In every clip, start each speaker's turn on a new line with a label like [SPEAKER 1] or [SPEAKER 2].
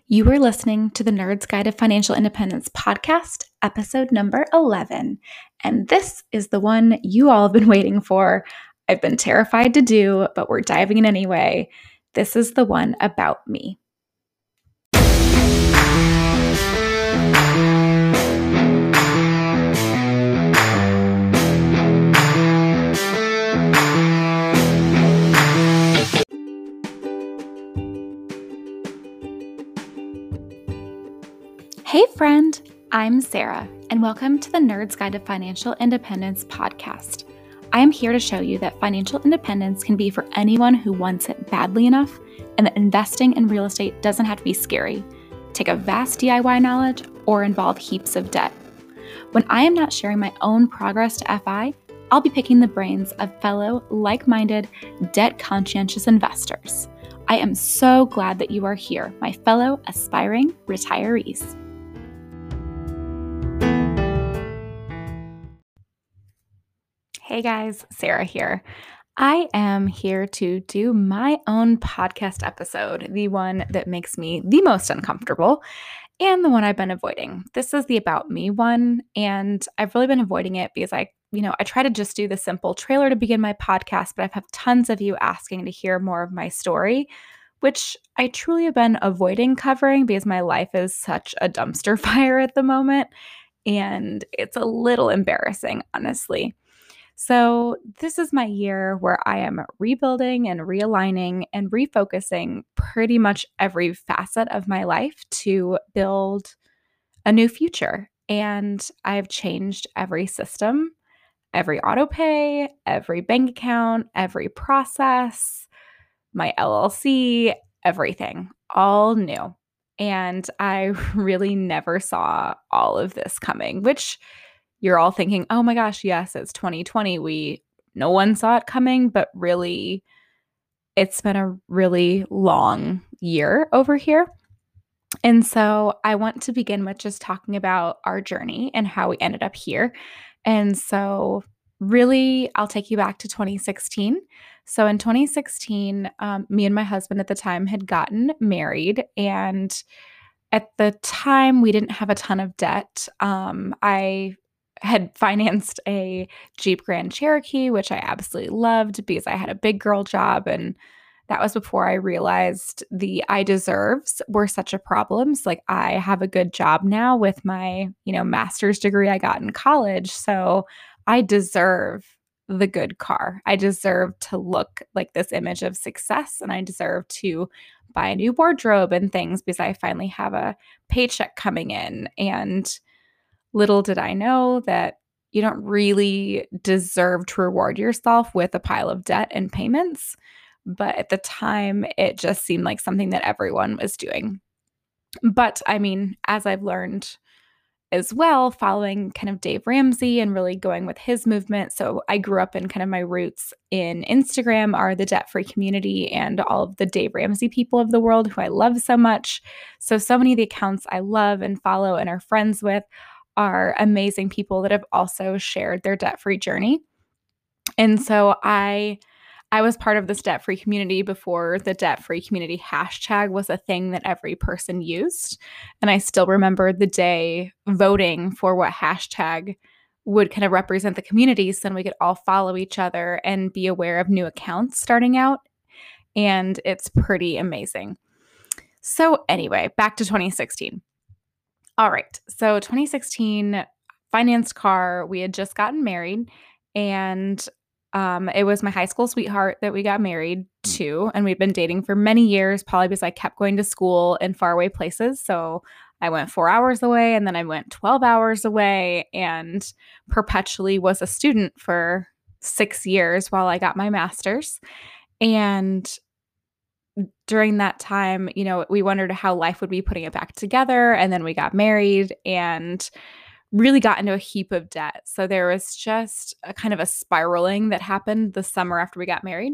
[SPEAKER 1] You are listening to the Nerd's Guide to Financial Independence podcast, episode number 11. And this is the one you all have been waiting for. I've been terrified to do, but we're diving in anyway. This is the one about me. Hey friend, I'm Sarah, and welcome to the Nerd's Guide to Financial Independence podcast. I am here to show you that financial independence can be for anyone who wants it badly enough, and that investing in real estate doesn't have to be scary, take a vast DIY knowledge, or involve heaps of debt. When I am not sharing my own progress to FI, I'll be picking the brains of fellow, like-minded, debt-conscientious investors. I am so glad that you are here, my fellow aspiring retirees. Hey guys, Sarah here. I am here to do my own podcast episode, the one that makes me the most uncomfortable and the one I've been avoiding. This is the About Me one, and I've really been avoiding it because I try to just do the simple trailer to begin my podcast, but I've had tons of you asking to hear more of my story, which I truly have been avoiding covering because my life is such a dumpster fire at the moment, and it's a little embarrassing, honestly. So this is my year where I am rebuilding and realigning and refocusing pretty much every facet of my life to build a new future. And I've changed every system, every auto pay, every bank account, every process, my LLC, everything, all new. And I really never saw all of this coming, which you're all thinking, oh my gosh, yes, it's 2020. No one saw it coming, but really, it's been a really long year over here. And so I want to begin with just talking about our journey and how we ended up here. And so really, I'll take you back to 2016. So in 2016, me and my husband at the time had gotten married, and at the time, we didn't have a ton of debt. I had financed a Jeep Grand Cherokee, which I absolutely loved because I had a big girl job. And that was before I realized the I deserves were such a problem. So like I have a good job now with my, master's degree I got in college. So I deserve the good car. I deserve to look like this image of success, and I deserve to buy a new wardrobe and things because I finally have a paycheck coming in. And little did I know that you don't really deserve to reward yourself with a pile of debt and payments. But at the time, it just seemed like something that everyone was doing. But I mean, as I've learned as well, following kind of Dave Ramsey and really going with his movement. So I grew up in kind of my roots in Instagram are the debt-free community and all of the Dave Ramsey people of the world who I love so much. So many of the accounts I love and follow and are friends with are amazing people that have also shared their debt-free journey. And so I was part of this debt-free community before the debt-free community hashtag was a thing that every person used. And I still remember the day voting for what hashtag would kind of represent the community so then we could all follow each other and be aware of new accounts starting out. And it's pretty amazing. So anyway, back to 2016. All right. So 2016, financed car. We had just gotten married, and it was my high school sweetheart that we got married to, and we'd been dating for many years, probably because I kept going to school in faraway places. So I went 4 hours away, and then I went 12 hours away, and perpetually was a student for 6 years while I got my master's. And during that time, we wondered how life would be putting it back together. And then we got married and really got into a heap of debt. So there was just a kind of a spiraling that happened the summer after we got married.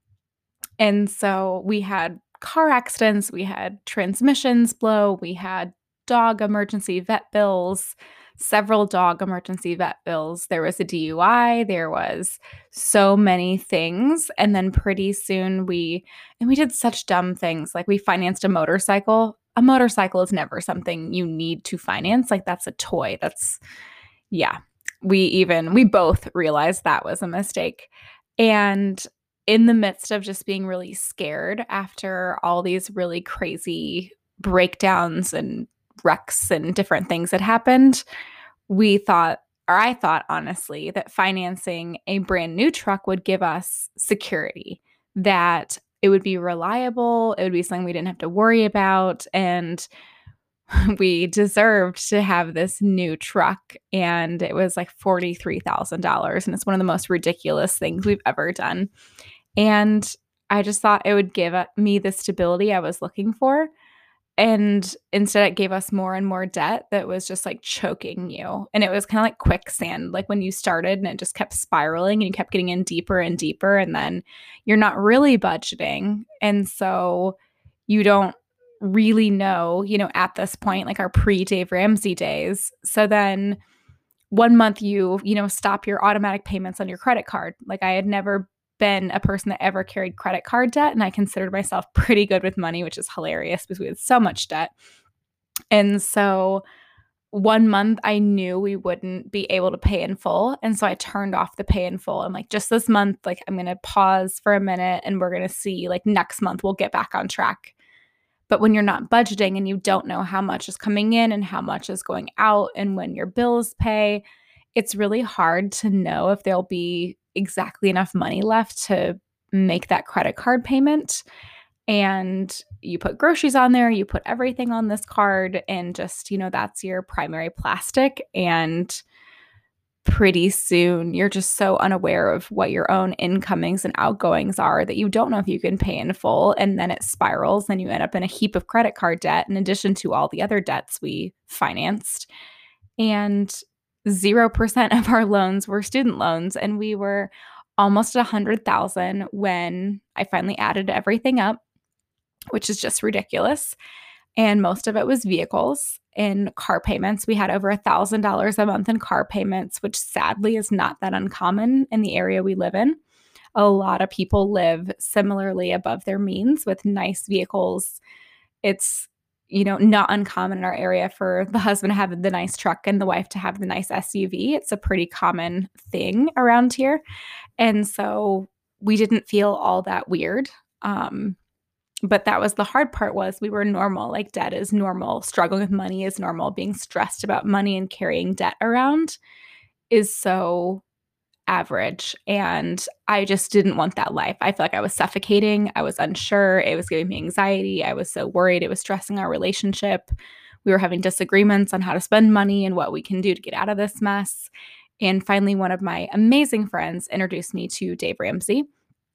[SPEAKER 1] And so we had car accidents, we had transmissions blow, we had dog emergency vet bills, several dog emergency vet bills. There was a DUI, there was so many things. And then pretty soon we did such dumb things. Like we financed a motorcycle a motorcycle is never something you need to finance. Like that's a toy. Yeah. We both realized that was a mistake. And in the midst of just being really scared after all these really crazy breakdowns and wrecks and different things that happened, we thought, or I thought honestly, that financing a brand new truck would give us security, that it would be reliable, it would be something we didn't have to worry about, and we deserved to have this new truck. And it was like $43,000. And it's one of the most ridiculous things we've ever done. And I just thought it would give me the stability I was looking for. And instead, it gave us more and more debt that was just like choking you. And it was kind of like quicksand, like when you started and it just kept spiraling and you kept getting in deeper and deeper. And then you're not really budgeting. And so you don't really know, at this point, like our pre Dave Ramsey days. So then one month you stop your automatic payments on your credit card. Like I had never been a person that ever carried credit card debt, and I considered myself pretty good with money, which is hilarious because we had so much debt. And so one month I knew we wouldn't be able to pay in full, and so I turned off the pay in full. I'm like, just this month, like I'm going to pause for a minute and we're going to see, like next month we'll get back on track. But when you're not budgeting and you don't know how much is coming in and how much is going out and when your bills pay, it's really hard to know if there'll be exactly enough money left to make that credit card payment. And you put groceries on there, you put everything on this card, and just, that's your primary plastic. And pretty soon you're just so unaware of what your own incomings and outgoings are that you don't know if you can pay in full, and then it spirals and you end up in a heap of credit card debt in addition to all the other debts we financed. And 0% of our loans were student loans, and we were almost 100,000 when I finally added everything up, which is just ridiculous. And most of it was vehicles and car payments. We had over $1,000 a month in car payments, which sadly is not that uncommon in the area we live in. A lot of people live similarly above their means with nice vehicles. It's, not uncommon in our area for the husband to have the nice truck and the wife to have the nice SUV. It's a pretty common thing around here. And so we didn't feel all that weird. But that was the hard part, was we were normal. Like debt is normal. Struggling with money is normal. Being stressed about money and carrying debt around is so average. And I just didn't want that life. I felt like I was suffocating. I was unsure. It was giving me anxiety. I was so worried. It was stressing our relationship. We were having disagreements on how to spend money and what we can do to get out of this mess. And finally, one of my amazing friends introduced me to Dave Ramsey.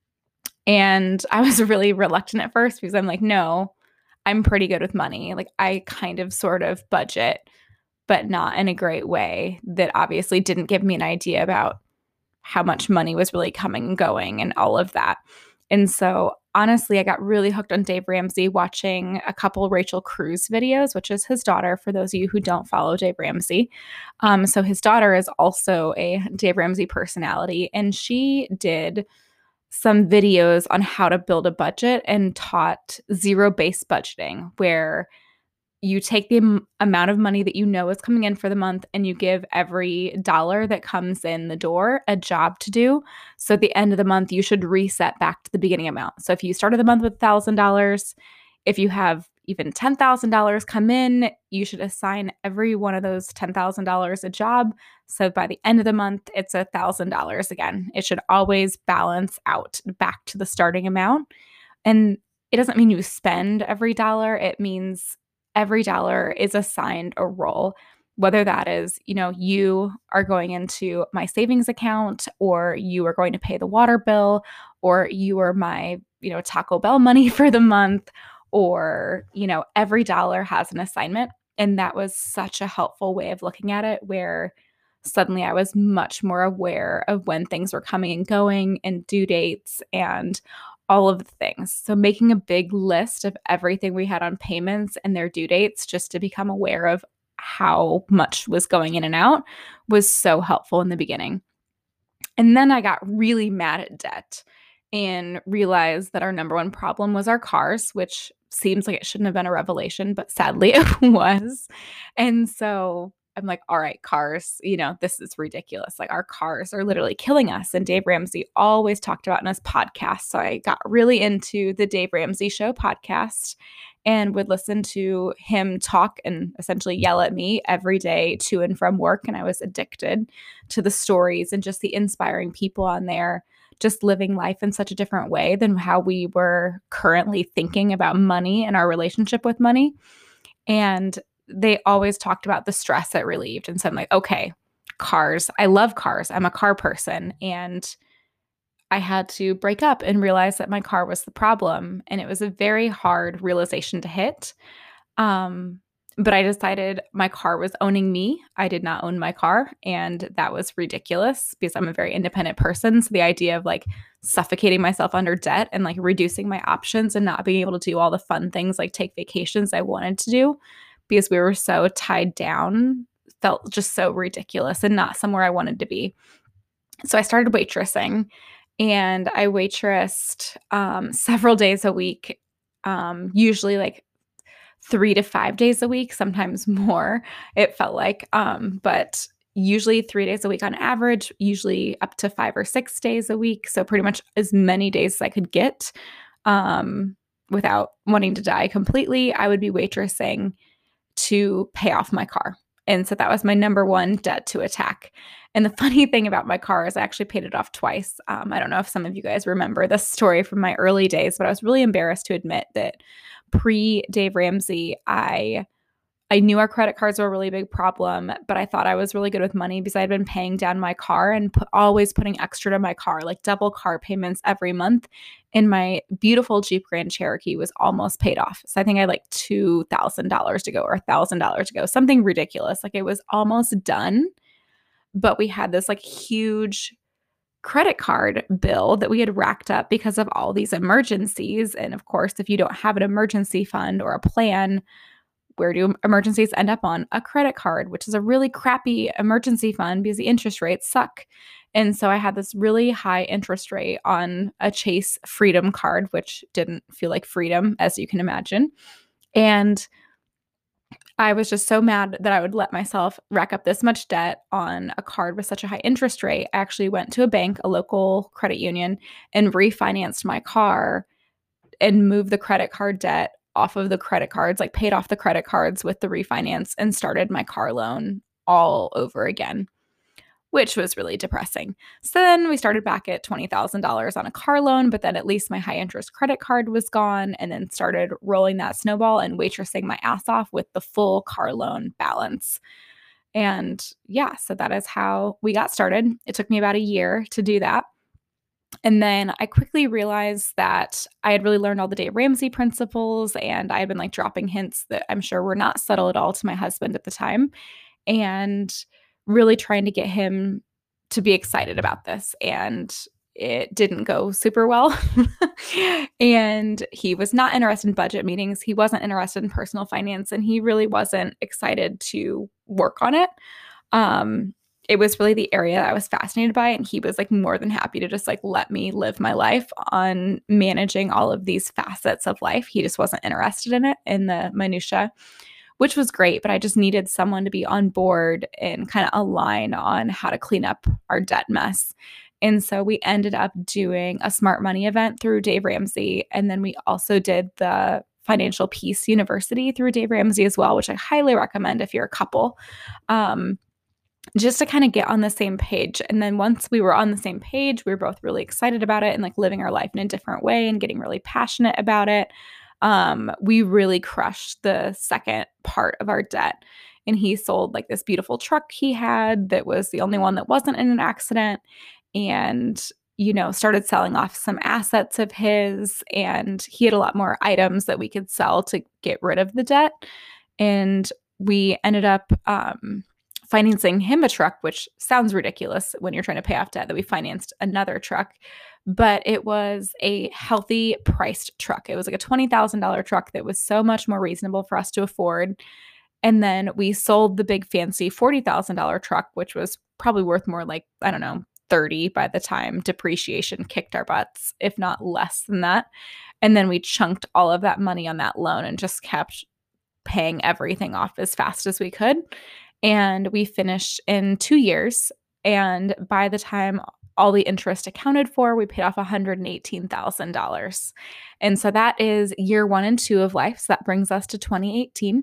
[SPEAKER 1] And I was really reluctant at first because I'm like, no, I'm pretty good with money. Like I kind of sort of budget, but not in a great way that obviously didn't give me an idea about how much money was really coming and going and all of that. And so honestly, I got really hooked on Dave Ramsey watching a couple Rachel Cruz videos, which is his daughter, for those of you who don't follow Dave Ramsey. So his daughter is also a Dave Ramsey personality, and she did some videos on how to build a budget and taught zero-based budgeting, where you take the amount of money that you know is coming in for the month and you give every dollar that comes in the door a job to do. So at the end of the month, you should reset back to the beginning amount. So if you started the month with $1,000, if you have even $10,000 come in, you should assign every one of those $10,000 a job. So by the end of the month, it's $1,000 again. It should always balance out back to the starting amount. And it doesn't mean you spend every dollar. It means every dollar is assigned a role, whether that is, you are going into my savings account, or you are going to pay the water bill, or you are my, Taco Bell money for the month, or, every dollar has an assignment. And that was such a helpful way of looking at it, where suddenly I was much more aware of when things were coming and going and due dates and all of the things. So making a big list of everything we had on payments and their due dates, just to become aware of how much was going in and out, was so helpful in the beginning. And then I got really mad at debt and realized that our number one problem was our cars, which seems like it shouldn't have been a revelation, but sadly it was. And so I'm like, all right, cars, this is ridiculous. Like our cars are literally killing us. And Dave Ramsey always talked about in his podcast. So I got really into the Dave Ramsey Show podcast and would listen to him talk and essentially yell at me every day to and from work. And I was addicted to the stories and just the inspiring people on there, just living life in such a different way than how we were currently thinking about money and our relationship with money. And they always talked about the stress it relieved. And so I'm like, okay, cars. I love cars. I'm a car person. And I had to break up and realize that my car was the problem. And it was a very hard realization to hit. Um, but I decided my car was owning me. I did not own my car. And that was ridiculous because I'm a very independent person. So the idea of like suffocating myself under debt and like reducing my options and not being able to do all the fun things like take vacations I wanted to do because we were so tied down felt just so ridiculous and not somewhere I wanted to be. So I started waitressing and I waitressed several days a week, usually like 3 to 5 days a week, sometimes more, it felt like. But usually 3 days a week on average, usually up to 5 or 6 days a week. So pretty much as many days as I could get without wanting to die completely. I would be waitressing to pay off my car. And so that was my number one debt to attack. And the funny thing about my car is I actually paid it off twice. I don't know if some of you guys remember this story from my early days, but I was really embarrassed to admit that pre-Dave Ramsey, I knew our credit cards were a really big problem, but I thought I was really good with money because I'd been paying down my car and always putting extra to my car, like double car payments every month. And my beautiful Jeep Grand Cherokee was almost paid off. So I think I had like $2,000 to go or $1,000 to go, something ridiculous. Like it was almost done, but we had this like huge credit card bill that we had racked up because of all these emergencies. And of course, if you don't have an emergency fund or a plan, where do emergencies end up on? A credit card, which is a really crappy emergency fund because the interest rates suck. And so I had this really high interest rate on a Chase Freedom card, which didn't feel like freedom, as you can imagine. And I was just so mad that I would let myself rack up this much debt on a card with such a high interest rate. I actually went to a bank, a local credit union, and refinanced my car and moved the credit card debt off of the credit cards, like paid off the credit cards with the refinance and started my car loan all over again, which was really depressing. So then we started back at $20,000 on a car loan, but then at least my high interest credit card was gone and then started rolling that snowball and waitressing my ass off with the full car loan balance. And yeah, so that is how we got started. It took me about a year to do that. And then I quickly realized that I had really learned all the Dave Ramsey principles and I had been like dropping hints that I'm sure were not subtle at all to my husband at the time and really trying to get him to be excited about this. And it didn't go super well. And he was not interested in budget meetings. He wasn't interested in personal finance and he really wasn't excited to work on it. It was really the area that I was fascinated by. And he was like more than happy to just like let me live my life on managing all of these facets of life. He just wasn't interested in it, in the minutia, which was great. But I just needed someone to be on board and kind of align on how to clean up our debt mess. And so we ended up doing a smart money event through Dave Ramsey. And then we also did the Financial Peace University through Dave Ramsey as well, which I highly recommend if you're a couple. Just to kind of get on the same page. And then once we were on the same page, we were both really excited about it and like living our life in a different way and getting really passionate about it. We really crushed the second part of our debt. And he sold like this beautiful truck he had that was the only one that wasn't in an accident. And, started selling off some assets of his. And he had a lot more items that we could sell to get rid of the debt. And we ended up, financing him a truck, which sounds ridiculous when you're trying to pay off debt, that we financed another truck, but it was a healthy priced truck. It was like a $20,000 truck that was so much more reasonable for us to afford. And then we sold the big fancy $40,000 truck, which was probably worth more like, I don't know, 30 by the time depreciation kicked our butts, if not less than that. And then we chunked all of that money on that loan and just kept paying everything off as fast as we could. And we finished in 2 years. And by the time all the interest accounted for, we paid off $118,000. And so that is year 1 and 2 of life. So that brings us to 2018.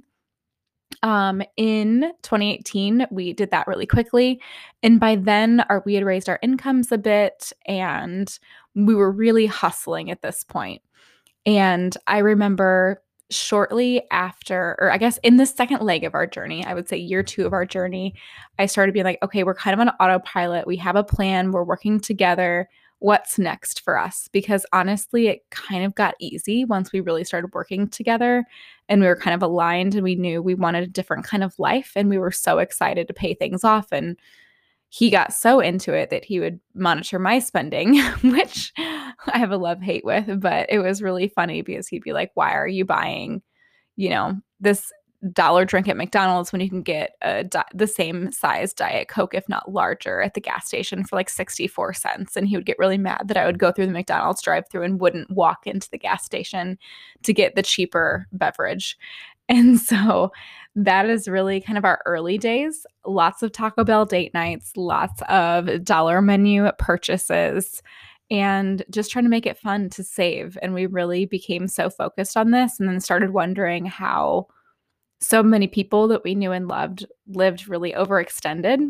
[SPEAKER 1] In 2018, we did that really quickly. And by then, we had raised our incomes a bit and we were really hustling at this point. And I remember shortly after, or I guess in the second leg of our journey, I would say year 2 of our journey, I started being like, okay, we're kind of on autopilot. We have a plan. We're working together. What's next for us? Because honestly, it kind of got easy once we really started working together and we were kind of aligned and we knew we wanted a different kind of life. And we were so excited to pay things off. And he got so into it that he would monitor my spending, which I have a love-hate with, but it was really funny because he'd be like, why are you buying, this dollar drink at McDonald's when you can get the same size Diet Coke, if not larger, at the gas station for like 64 cents. And he would get really mad that I would go through the McDonald's drive-through and wouldn't walk into the gas station to get the cheaper beverage. And so that is really kind of our early days. Lots of Taco Bell date nights, lots of dollar menu purchases, and just trying to make it fun to save. And we really became so focused on this and then started wondering how so many people that we knew and loved lived really overextended.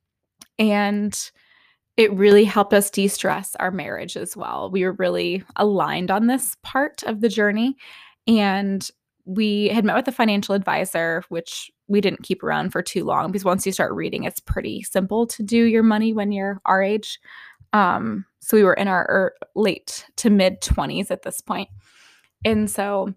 [SPEAKER 1] And it really helped us de-stress our marriage as well. We were really aligned on this part of the journey. And we had met with a financial advisor, which we didn't keep around for too long because once you start reading, it's pretty simple to do your money when you're our age. So we were in our late to mid 20s at this point. And so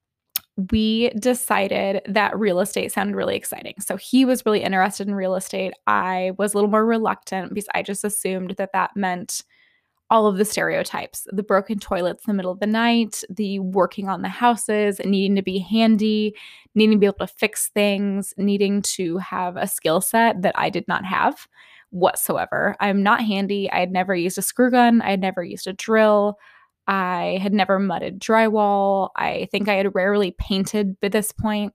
[SPEAKER 1] we decided that real estate sounded really exciting. So he was really interested in real estate. I was a little more reluctant because I just assumed that that meant all of the stereotypes, the broken toilets in the middle of the night, the working on the houses, needing to be handy, needing to be able to fix things, needing to have a skill set that I did not have whatsoever. I'm not handy. I had never used a screw gun. I had never used a drill. I had never mudded drywall. I think I had rarely painted by this point.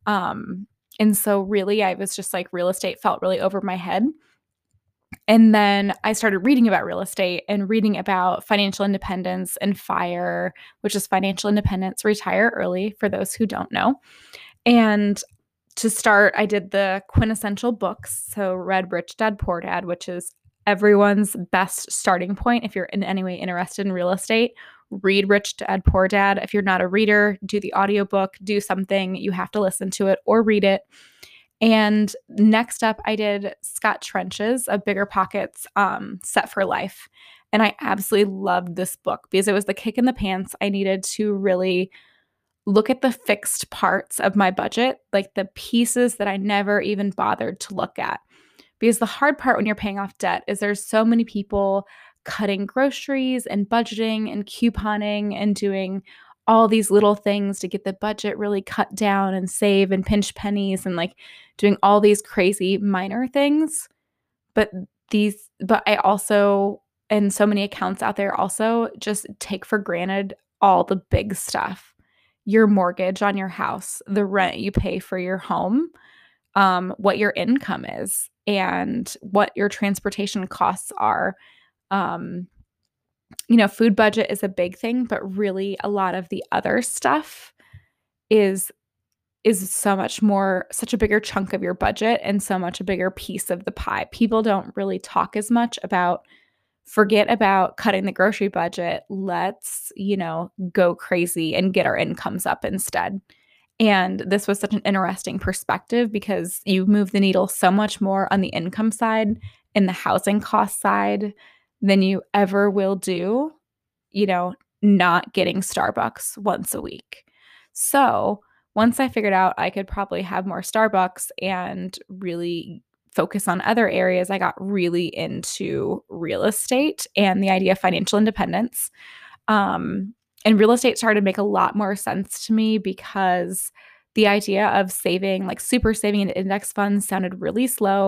[SPEAKER 1] And so really I was just like real estate felt really over my head. And then I started reading about real estate and reading about financial independence and FIRE, which is financial independence, retire early for those who don't know. And to start, I did the quintessential books. So read Rich Dad, Poor Dad, which is everyone's best starting point. If you're in any way interested in real estate, read Rich Dad, Poor Dad. If you're not a reader, do the audiobook, do something. You have to listen to it or read it. And next up, I did Scott Trench's A Bigger Pockets Set for Life. And I absolutely loved this book because it was the kick in the pants. I needed to really look at the fixed parts of my budget, like the pieces that I never even bothered to look at. Because the hard part when you're paying off debt is there's so many people cutting groceries and budgeting and couponing and doing all these little things to get the budget really cut down and save and pinch pennies and like doing all these crazy minor things. But I also, and so many accounts out there also just take for granted all the big stuff. Your mortgage on your house, the rent you pay for your home, what your income is, and what your transportation costs are. Food budget is a big thing, but really a lot of the other stuff is such a bigger chunk of your budget and so much a bigger piece of the pie. People don't really talk as much about forget about cutting the grocery budget. Let's, go crazy and get our incomes up instead. And this was such an interesting perspective because you move the needle so much more on the income side and the housing cost side than you ever will do, not getting Starbucks once a week. So once I figured out I could probably have more Starbucks and really focus on other areas, I got really into real estate and the idea of financial independence. And real estate started to make a lot more sense to me because the idea of saving, like super saving in index funds sounded really slow,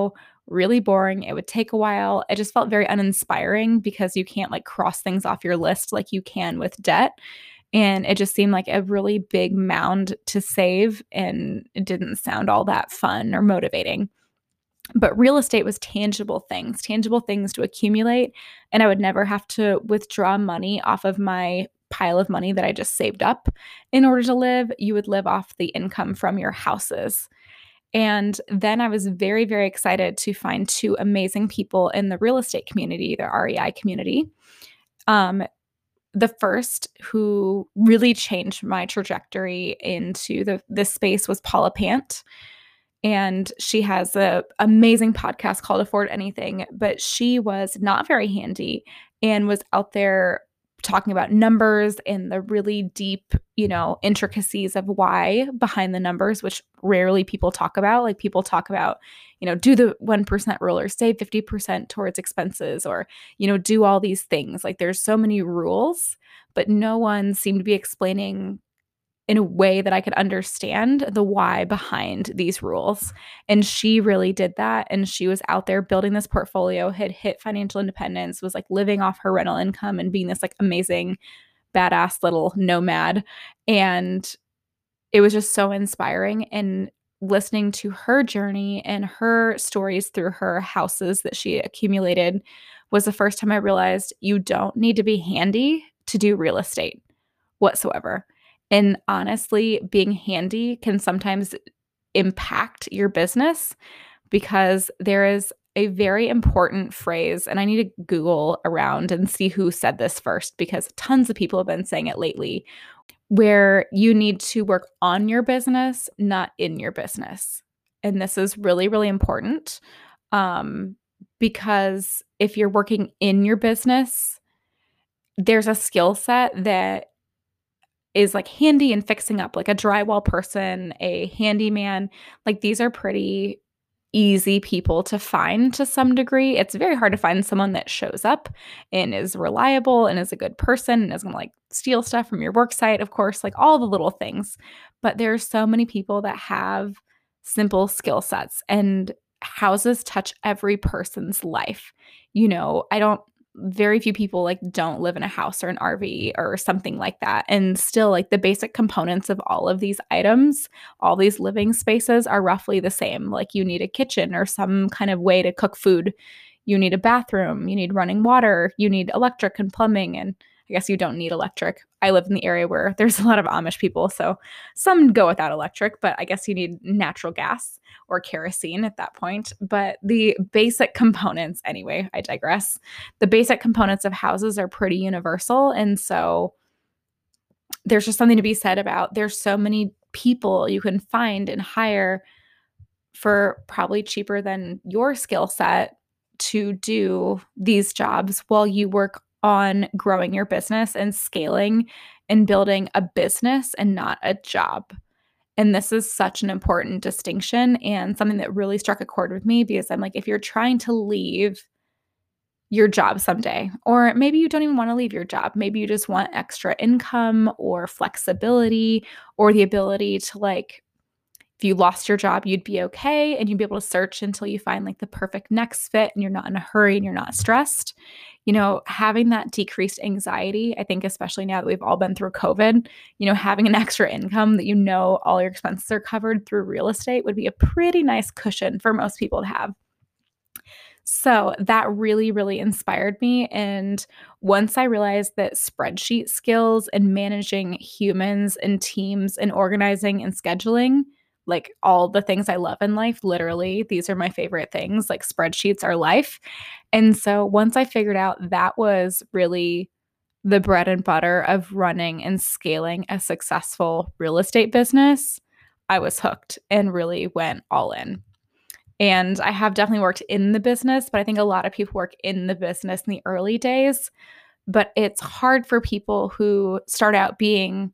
[SPEAKER 1] really boring. It would take a while. It just felt very uninspiring because you can't like cross things off your list like you can with debt. And it just seemed like a really big mound to save, and it didn't sound all that fun or motivating. But real estate was tangible things to accumulate. And I would never have to withdraw money off of my pile of money that I just saved up in order to live. You would live off the income from your houses. And then I was very, very excited to find two amazing people in the real estate community, the REI community. Um, the first who really changed my trajectory into this space was Paula Pant. And she has an amazing podcast called Afford Anything, but she was not very handy and was out there talking about numbers and the really deep, intricacies of why behind the numbers, which rarely people talk about. Like people talk about, do the 1% rule or save 50% towards expenses or, do all these things. Like there's so many rules, but no one seemed to be explaining in a way that I could understand the why behind these rules. And she really did that. And she was out there building this portfolio, had hit financial independence, was like living off her rental income and being this like amazing, badass little nomad. And it was just so inspiring. And listening to her journey and her stories through her houses that she accumulated was the first time I realized you don't need to be handy to do real estate whatsoever. And honestly, being handy can sometimes impact your business because there is a very important phrase, and I need to Google around and see who said this first because tons of people have been saying it lately, where you need to work on your business, not in your business. And this is really, really important because if you're working in your business, there's a skill set that is like handy and fixing up, like a drywall person, a handyman. Like these are pretty easy people to find to some degree. It's very hard to find someone that shows up and is reliable and is a good person and isn't like steal stuff from your work site, of course, like all the little things. But there's so many people that have simple skill sets, and houses touch every person's life. I don't very few people like don't live in a house or an RV or something like that. And still like the basic components of all of these items, all these living spaces are roughly the same. Like you need a kitchen or some kind of way to cook food. You need a bathroom, you need running water, you need electric and plumbing. And I guess you don't need electric. I live in the area where there's a lot of Amish people, so some go without electric, but I guess you need natural gas or kerosene at that point. But the basic components, anyway, I digress. The basic components of houses are pretty universal. And so there's just something to be said about there's so many people you can find and hire for probably cheaper than your skill set to do these jobs while you work on growing your business and scaling and building a business and not a job. And this is such an important distinction and something that really struck a chord with me because I'm like, if you're trying to leave your job someday, or maybe you don't even want to leave your job, maybe you just want extra income or flexibility or the ability to like, if you lost your job, you'd be okay and you'd be able to search until you find like the perfect next fit and you're not in a hurry and you're not stressed. Having that decreased anxiety, I think, especially now that we've all been through COVID, having an extra income that all your expenses are covered through real estate would be a pretty nice cushion for most people to have. So that really, really inspired me. And once I realized that spreadsheet skills and managing humans and teams and organizing and scheduling, like all the things I love in life, literally, these are my favorite things. Like spreadsheets are life. And so once I figured out that was really the bread and butter of running and scaling a successful real estate business, I was hooked and really went all in. And I have definitely worked in the business, but I think a lot of people work in the business in the early days. But it's hard for people who start out being,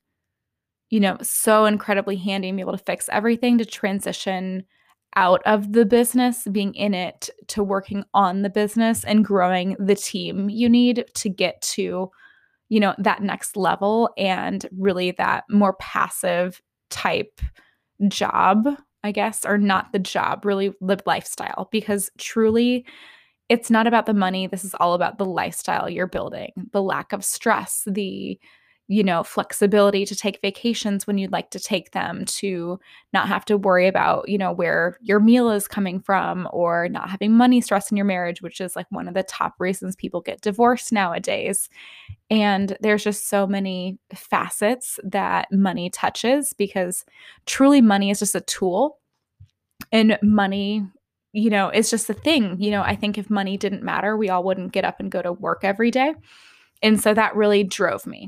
[SPEAKER 1] so incredibly handy and be able to fix everything to transition out of the business, being in it, to working on the business and growing the team you need to get to, that next level and really that more passive type job. I guess, or not the job, really the lifestyle, because truly it's not about the money. This is all about the lifestyle you're building, the lack of stress, the flexibility to take vacations when you'd like to take them, to not have to worry about, where your meal is coming from, or not having money stress in your marriage, which is like one of the top reasons people get divorced nowadays. And there's just so many facets that money touches, because truly money is just a tool, and money, is just a thing. I think if money didn't matter, we all wouldn't get up and go to work every day. And so that really drove me.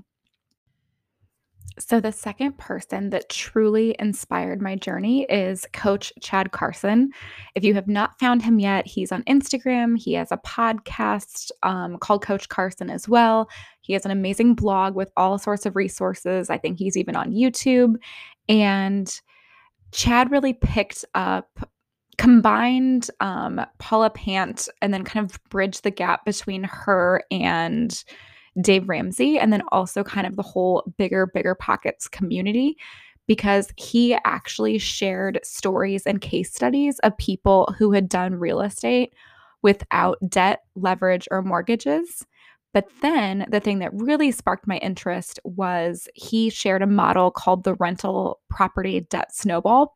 [SPEAKER 1] So, the second person that truly inspired my journey is Coach Chad Carson. If you have not found him yet, he's on Instagram. He has a podcast called Coach Carson as well. He has an amazing blog with all sorts of resources. I think he's even on YouTube. And Chad really picked up, combined Paula Pant, and then kind of bridged the gap between her and Dave Ramsey, and then also kind of the whole Bigger Pockets community, because he actually shared stories and case studies of people who had done real estate without debt, leverage, or mortgages. But then the thing that really sparked my interest was he shared a model called the rental property debt snowball.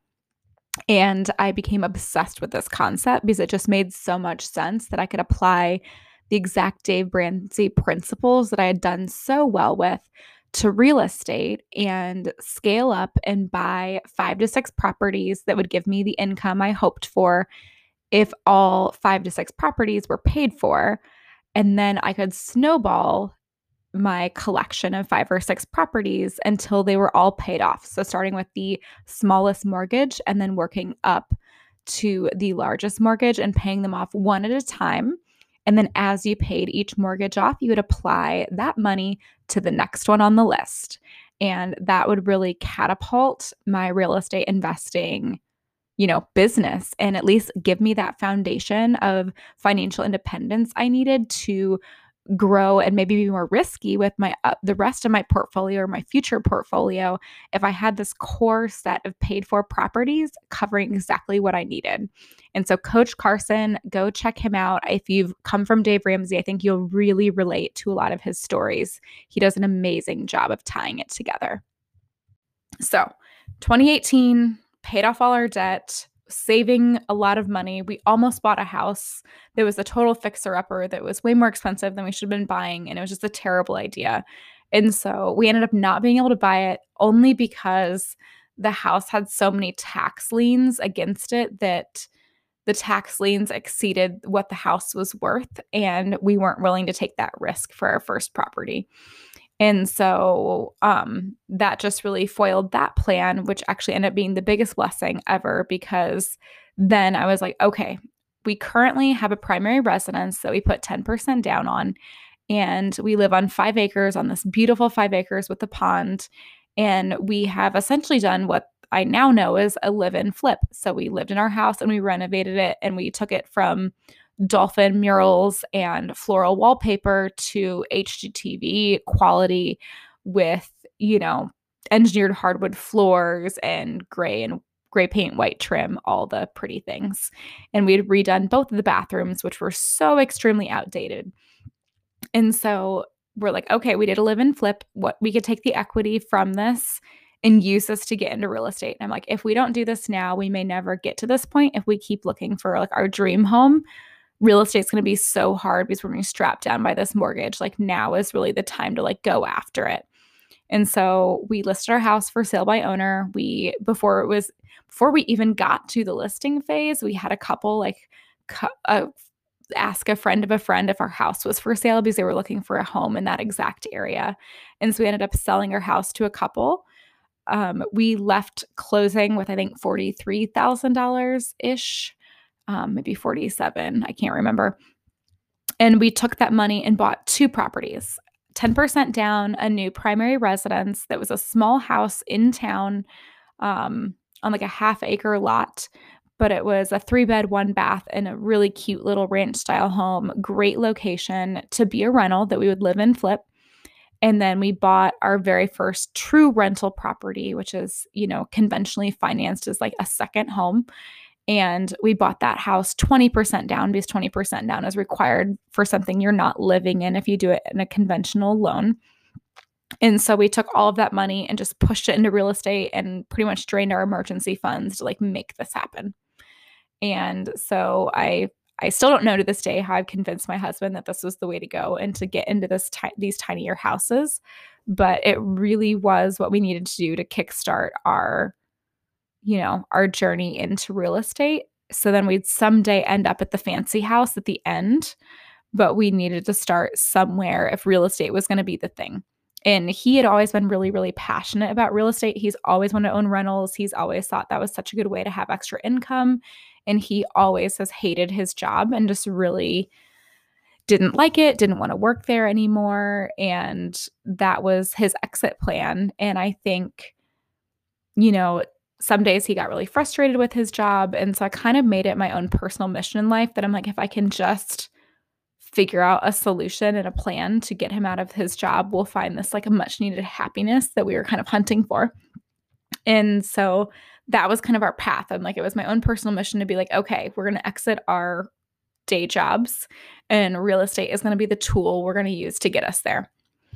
[SPEAKER 1] And I became obsessed with this concept because it just made so much sense that I could apply the exact Dave Ramsey principles that I had done so well with to real estate, and scale up and buy 5 to 6 properties that would give me the income I hoped for if all 5 to 6 properties were paid for. And then I could snowball my collection of 5 or 6 properties until they were all paid off. So starting with the smallest mortgage and then working up to the largest mortgage and paying them off one at a time. And then as you paid each mortgage off, you would apply that money to the next one on the list. And that would really catapult my real estate investing, business, and at least give me that foundation of financial independence I needed to grow and maybe be more risky with my the rest of my portfolio or my future portfolio if I had this core set of paid for properties covering exactly what I needed. And so Coach Carson, go check him out. If you've come from Dave Ramsey, I think you'll really relate to a lot of his stories. He does an amazing job of tying it together. So 2018, paid off all our debt, saving a lot of money. We almost bought a house. There was a total fixer-upper that was way more expensive than we should have been buying, and it was just a terrible idea. And so we ended up not being able to buy it, only because the house had so many tax liens against it that the tax liens exceeded what the house was worth, and we weren't willing to take that risk for our first property. And so that just really foiled that plan, which actually ended up being the biggest blessing ever, because then I was like, okay, we currently have a primary residence that we put 10% down on, and we live on 5 acres, on this beautiful 5 acres with a pond. And we have essentially done what I now know is a live-in flip. So we lived in our house and we renovated it, and we took it from dolphin murals and floral wallpaper to HGTV quality with, engineered hardwood floors and gray paint, white trim, all the pretty things. And we had redone both of the bathrooms, which were so extremely outdated. And so we're like, okay, we did a live and flip. What we could take the equity from this and use this to get into real estate. And I'm like, if we don't do this now, we may never get to this point. If we keep looking for like our dream home, real estate's going to be so hard because we're going to be strapped down by this mortgage. Like, now is really the time to like go after it. And so we listed our house for sale by owner. Before we even got to the listing phase, we had a couple like ask a friend of a friend if our house was for sale, because they were looking for a home in that exact area. And so we ended up selling our house to a couple. We left closing with, I think, $43,000 ish. Maybe 47, I can't remember. And we took that money and bought 2 properties, 10% down, a new primary residence that was a small house in town, on like a half-acre lot, but it was a 3-bed, 1-bath, and a really cute little ranch-style home, great location to be a rental that we would live and flip. And then we bought our very first true rental property, which is, conventionally financed as like a second home. And we bought that house 20% down because 20% down is required for something you're not living in if you do it in a conventional loan. And so we took all of that money and just pushed it into real estate and pretty much drained our emergency funds to like make this happen. And so I still don't know to this day how I've convinced my husband that this was the way to go and to get into these tinier houses, but it really was what we needed to do to kickstart our journey into real estate. So then we'd someday end up at the fancy house at the end, but we needed to start somewhere if real estate was going to be the thing. And he had always been really, really passionate about real estate. He's always wanted to own rentals. He's always thought that was such a good way to have extra income. And he always has hated his job and just really didn't like it, didn't want to work there anymore. And that was his exit plan. And I think, some days he got really frustrated with his job. And so I kind of made it my own personal mission in life that I'm like, if I can just figure out a solution and a plan to get him out of his job, we'll find this like a much needed happiness that we were kind of hunting for. And so that was kind of our path. And like, it was my own personal mission to be like, okay, we're going to exit our day jobs and real estate is going to be the tool we're going to use to get us there.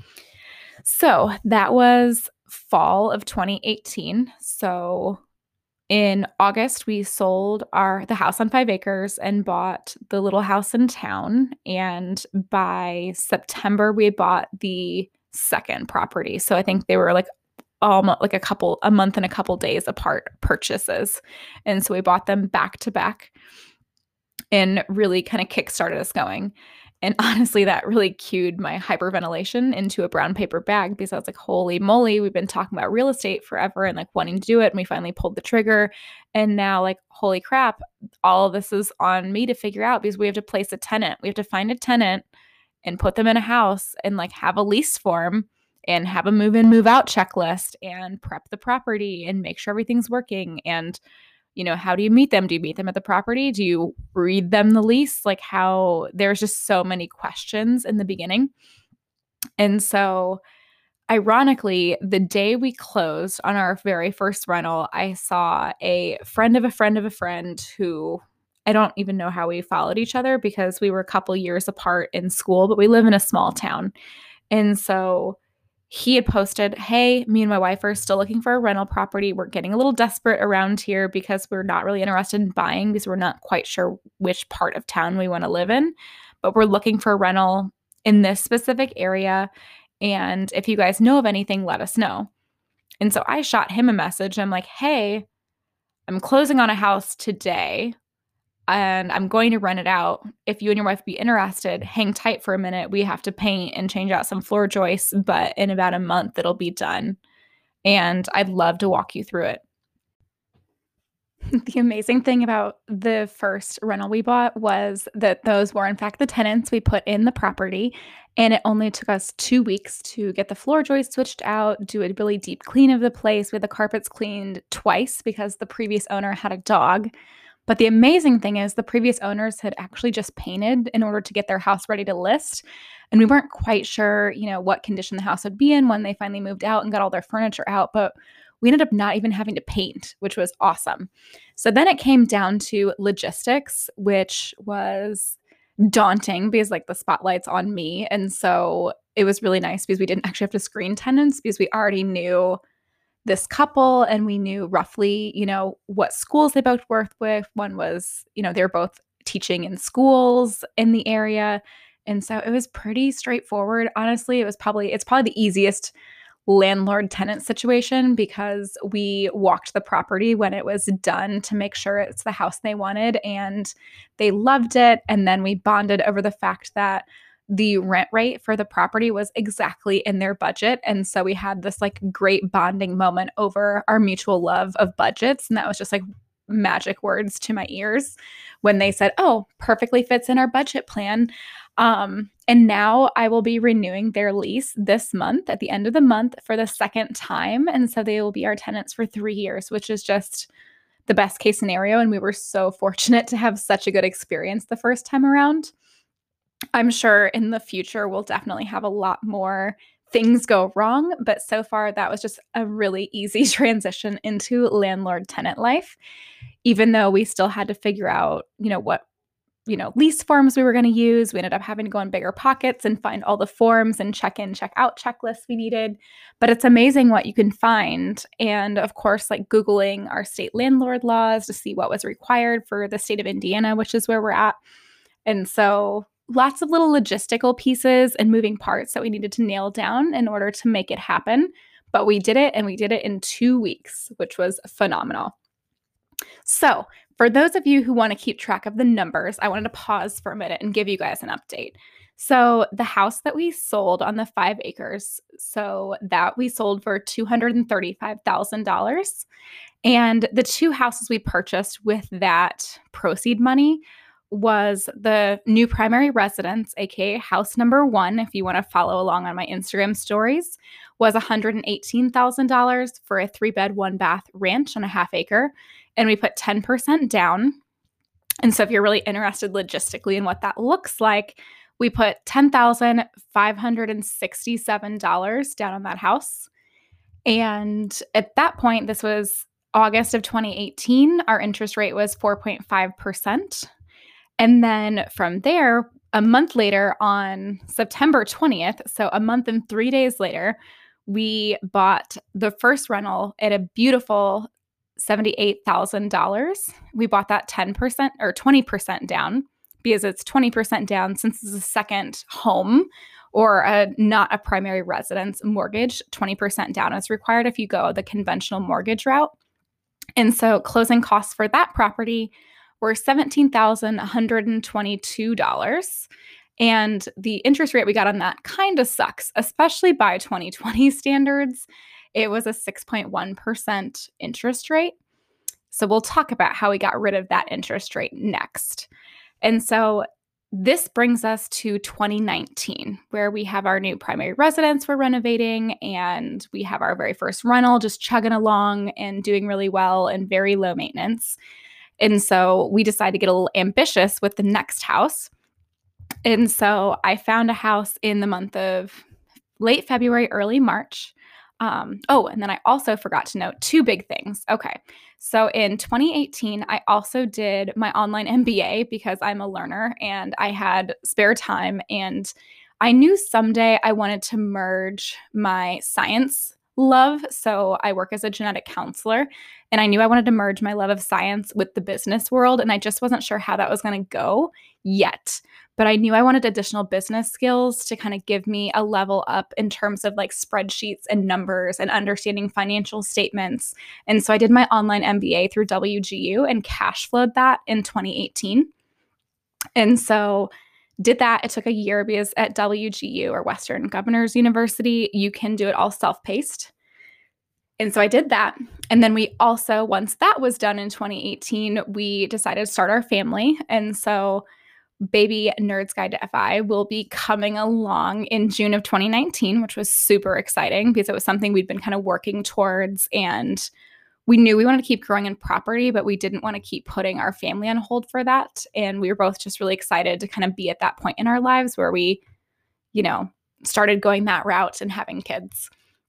[SPEAKER 1] So that was fall of 2018. So in August, we sold the house on 5 acres and bought the little house in town. And by September, we bought the second property. So I think they were like almost like a month and a couple days apart purchases. And so we bought them back to back and really kind of kickstarted us going. And honestly, that really cued my hyperventilation into a brown paper bag because I was like, holy moly, we've been talking about real estate forever and like wanting to do it. And we finally pulled the trigger. And now, like, holy crap, all of this is on me to figure out because we have to place a tenant. We have to find a tenant and put them in a house and like have a lease form and have a move in, move out checklist and prep the property and make sure everything's working. And how do you meet them? Do you meet them at the property? Do you read them the lease? Like, how there's just so many questions in the beginning. And so ironically, the day we closed on our very first rental, I saw a friend of a friend of a friend who I don't even know how we followed each other because we were a couple years apart in school, but we live in a small town. And so he had posted, hey, me and my wife are still looking for a rental property. We're getting a little desperate around here because we're not really interested in buying because we're not quite sure which part of town we want to live in, but we're looking for a rental in this specific area. And if you guys know of anything, let us know. And so I shot him a message. I'm like, hey, I'm closing on a house today and I'm going to rent it out. If you and your wife be interested, hang tight for a minute. We have to paint and change out some floor joists, but in about a month, it'll be done. And I'd love to walk you through it. The amazing thing about the first rental we bought was that those were, in fact, the tenants we put in the property. And it only took us 2 weeks to get the floor joists switched out, do a really deep clean of the place. We had the carpets cleaned twice because the previous owner had a dog. But the amazing thing is the previous owners had actually just painted in order to get their house ready to list. And we weren't quite sure, what condition the house would be in when they finally moved out and got all their furniture out. But we ended up not even having to paint, which was awesome. So then it came down to logistics, which was daunting because like the spotlight's on me. And so it was really nice because we didn't actually have to screen tenants because we already knew this couple and we knew roughly, what schools they both worked with. One was, they were both teaching in schools in the area. And so it was pretty straightforward. Honestly, it's probably the easiest landlord tenant situation because we walked the property when it was done to make sure it's the house they wanted and they loved it. And then we bonded over the fact that the rent rate for the property was exactly in their budget. And so we had this like great bonding moment over our mutual love of budgets. And that was just like magic words to my ears when they said, oh, perfectly fits in our budget plan. And now I will be renewing their lease this month at the end of the month for the second time. And so they will be our tenants for 3 years, which is just the best case scenario. And we were so fortunate to have such a good experience the first time around. I'm sure in the future, we'll definitely have a lot more things go wrong. But so far, that was just a really easy transition into landlord tenant life, even though we still had to figure out, what lease forms we were going to use. We ended up having to go in Bigger Pockets and find all the forms and check in, check out checklists we needed. But it's amazing what you can find. And of course, like Googling our state landlord laws to see what was required for the state of Indiana, which is where we're at. And so lots of little logistical pieces and moving parts that we needed to nail down in order to make it happen. But we did it, and we did it in 2 weeks, which was phenomenal. So, for those of you who want to keep track of the numbers, I wanted to pause for a minute and give you guys an update. So, the house that we sold on the 5 acres, so that we sold for $235,000. And the 2 houses we purchased with that proceed money was the new primary residence, aka house number 1, if you want to follow along on my Instagram stories, was $118,000 for a 3-bed, 1-bath ranch on a half acre. And we put 10% down. And so if you're really interested logistically in what that looks like, we put $10,567 down on that house. And at that point, this was August of 2018, our interest rate was 4.5%. And then from there, a month later on September 20th, so a month and 3 days later, we bought the first rental at a beautiful $78,000. We bought that 10% or 20% down because it's 20% down since it's a second home or not a primary residence mortgage. 20% down is required if you go the conventional mortgage route. And so closing costs for that property were $17,122. And the interest rate we got on that kind of sucks, especially by 2020 standards. It was a 6.1% interest rate. So we'll talk about how we got rid of that interest rate next. And so this brings us to 2019, where we have our new primary residence we're renovating, and we have our very first rental just chugging along and doing really well and very low maintenance. And so we decided to get a little ambitious with the next house. And so I found a house in the month of late February, early March. And then I also forgot to note 2 big things. Okay. So in 2018, I also did my online MBA because I'm a learner and I had spare time. And I knew someday I wanted to merge my science love. So I work as a genetic counselor, and I knew I wanted to merge my love of science with the business world. And I just wasn't sure how that was going to go yet. But I knew I wanted additional business skills to kind of give me a level up in terms of like spreadsheets and numbers and understanding financial statements. And so I did my online MBA through WGU and cash flowed that in 2018. And so did that. It took a year because at WGU, or Western Governors University, you can do it all self-paced. And so I did that. And then we also, once that was done in 2018, we decided to start our family. And so Baby Nerds Guide to FI will be coming along in June of 2019, which was super exciting because it was something we'd been kind of working towards. And we knew we wanted to keep growing in property, but we didn't want to keep putting our family on hold for that. And we were both just really excited to kind of be at that point in our lives where we, started going that route and having kids.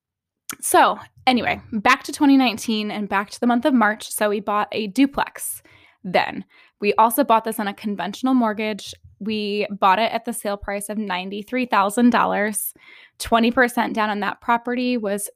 [SPEAKER 1] So anyway, back to 2019 and back to the month of March. So we bought a duplex then. We also bought this on a conventional mortgage. We bought it at the sale price of $93,000. 20% down on that property was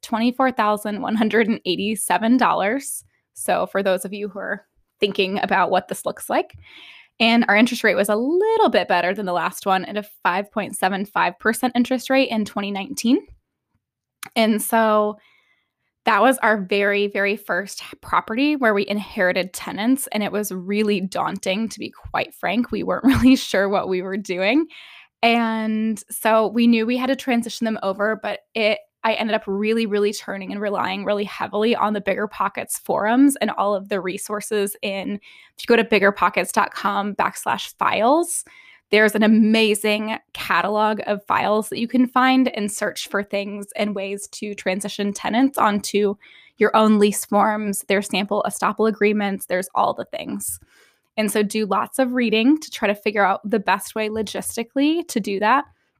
[SPEAKER 1] $24,187. So for those of you who are thinking about what this looks like. And our interest rate was a little bit better than the last one at a 5.75% interest rate in 2019. And so that was our very, very first property where we inherited tenants, and it was really daunting, to be quite frank. We weren't really sure what we were doing. And so we knew we had to transition them over, but I ended up really, really turning and relying really heavily on the Bigger Pockets forums and all of the resources if you go to biggerpockets.com/files, there's an amazing catalog of files that you can find and search for things and ways to transition tenants onto your own lease forms, their sample estoppel agreements, there's all the things. And so do lots of reading to try to figure out the best way logistically to do that.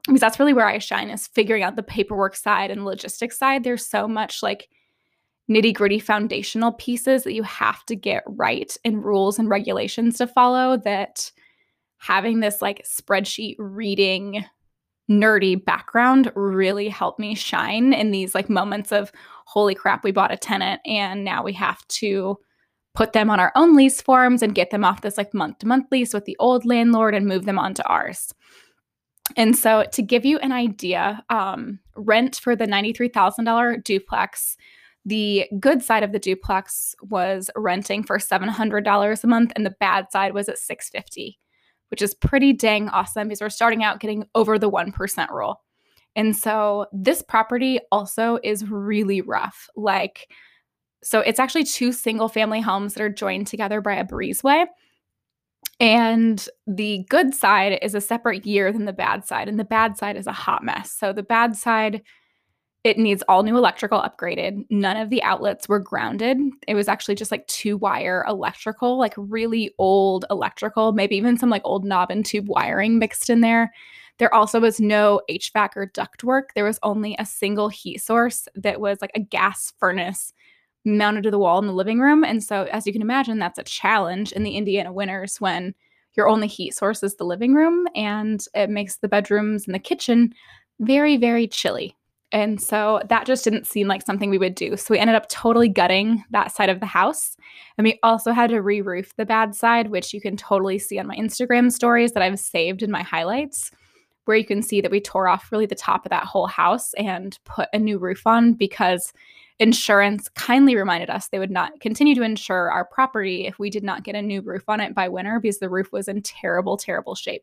[SPEAKER 1] because that's really where I shine, is figuring out the paperwork side and logistics side. There's so much like nitty-gritty foundational pieces that you have to get right, and rules and regulations to follow, that having this like spreadsheet reading nerdy background really helped me shine in these like moments of, holy crap, we bought a tenant and now we have to put them on our own lease forms and get them off this like month-to-month lease with the old landlord and move them onto ours. And so, to give you an idea, rent for the $93,000 duplex, the good side of the duplex was renting for $700 a month, and the bad side was at $650, which is pretty dang awesome because we're starting out getting over the 1% rule. And so, this property also is really rough. So it's actually two single family homes that are joined together by a breezeway. And the good side is a separate year than the bad side. And the bad side is a hot mess. So the bad side, it needs all new electrical upgraded. None of the outlets were grounded. It was actually just like 2-wire electrical, like really old electrical, maybe even some like old knob and tube wiring mixed in there. There also was no HVAC or ductwork. There was only a single heat source that was like a gas furnace mounted to the wall in the living room. And so, as you can imagine, that's a challenge in the Indiana winters when your only heat source is the living room, and it makes the bedrooms and the kitchen very, very chilly. And so that just didn't seem like something we would do. So we ended up totally gutting that side of the house. And we also had to re-roof the bad side, which you can totally see on my Instagram stories that I've saved in my highlights, where you can see that we tore off really the top of that whole house and put a new roof on, because insurance kindly reminded us they would not continue to insure our property if we did not get a new roof on it by winter, because the roof was in terrible, terrible shape.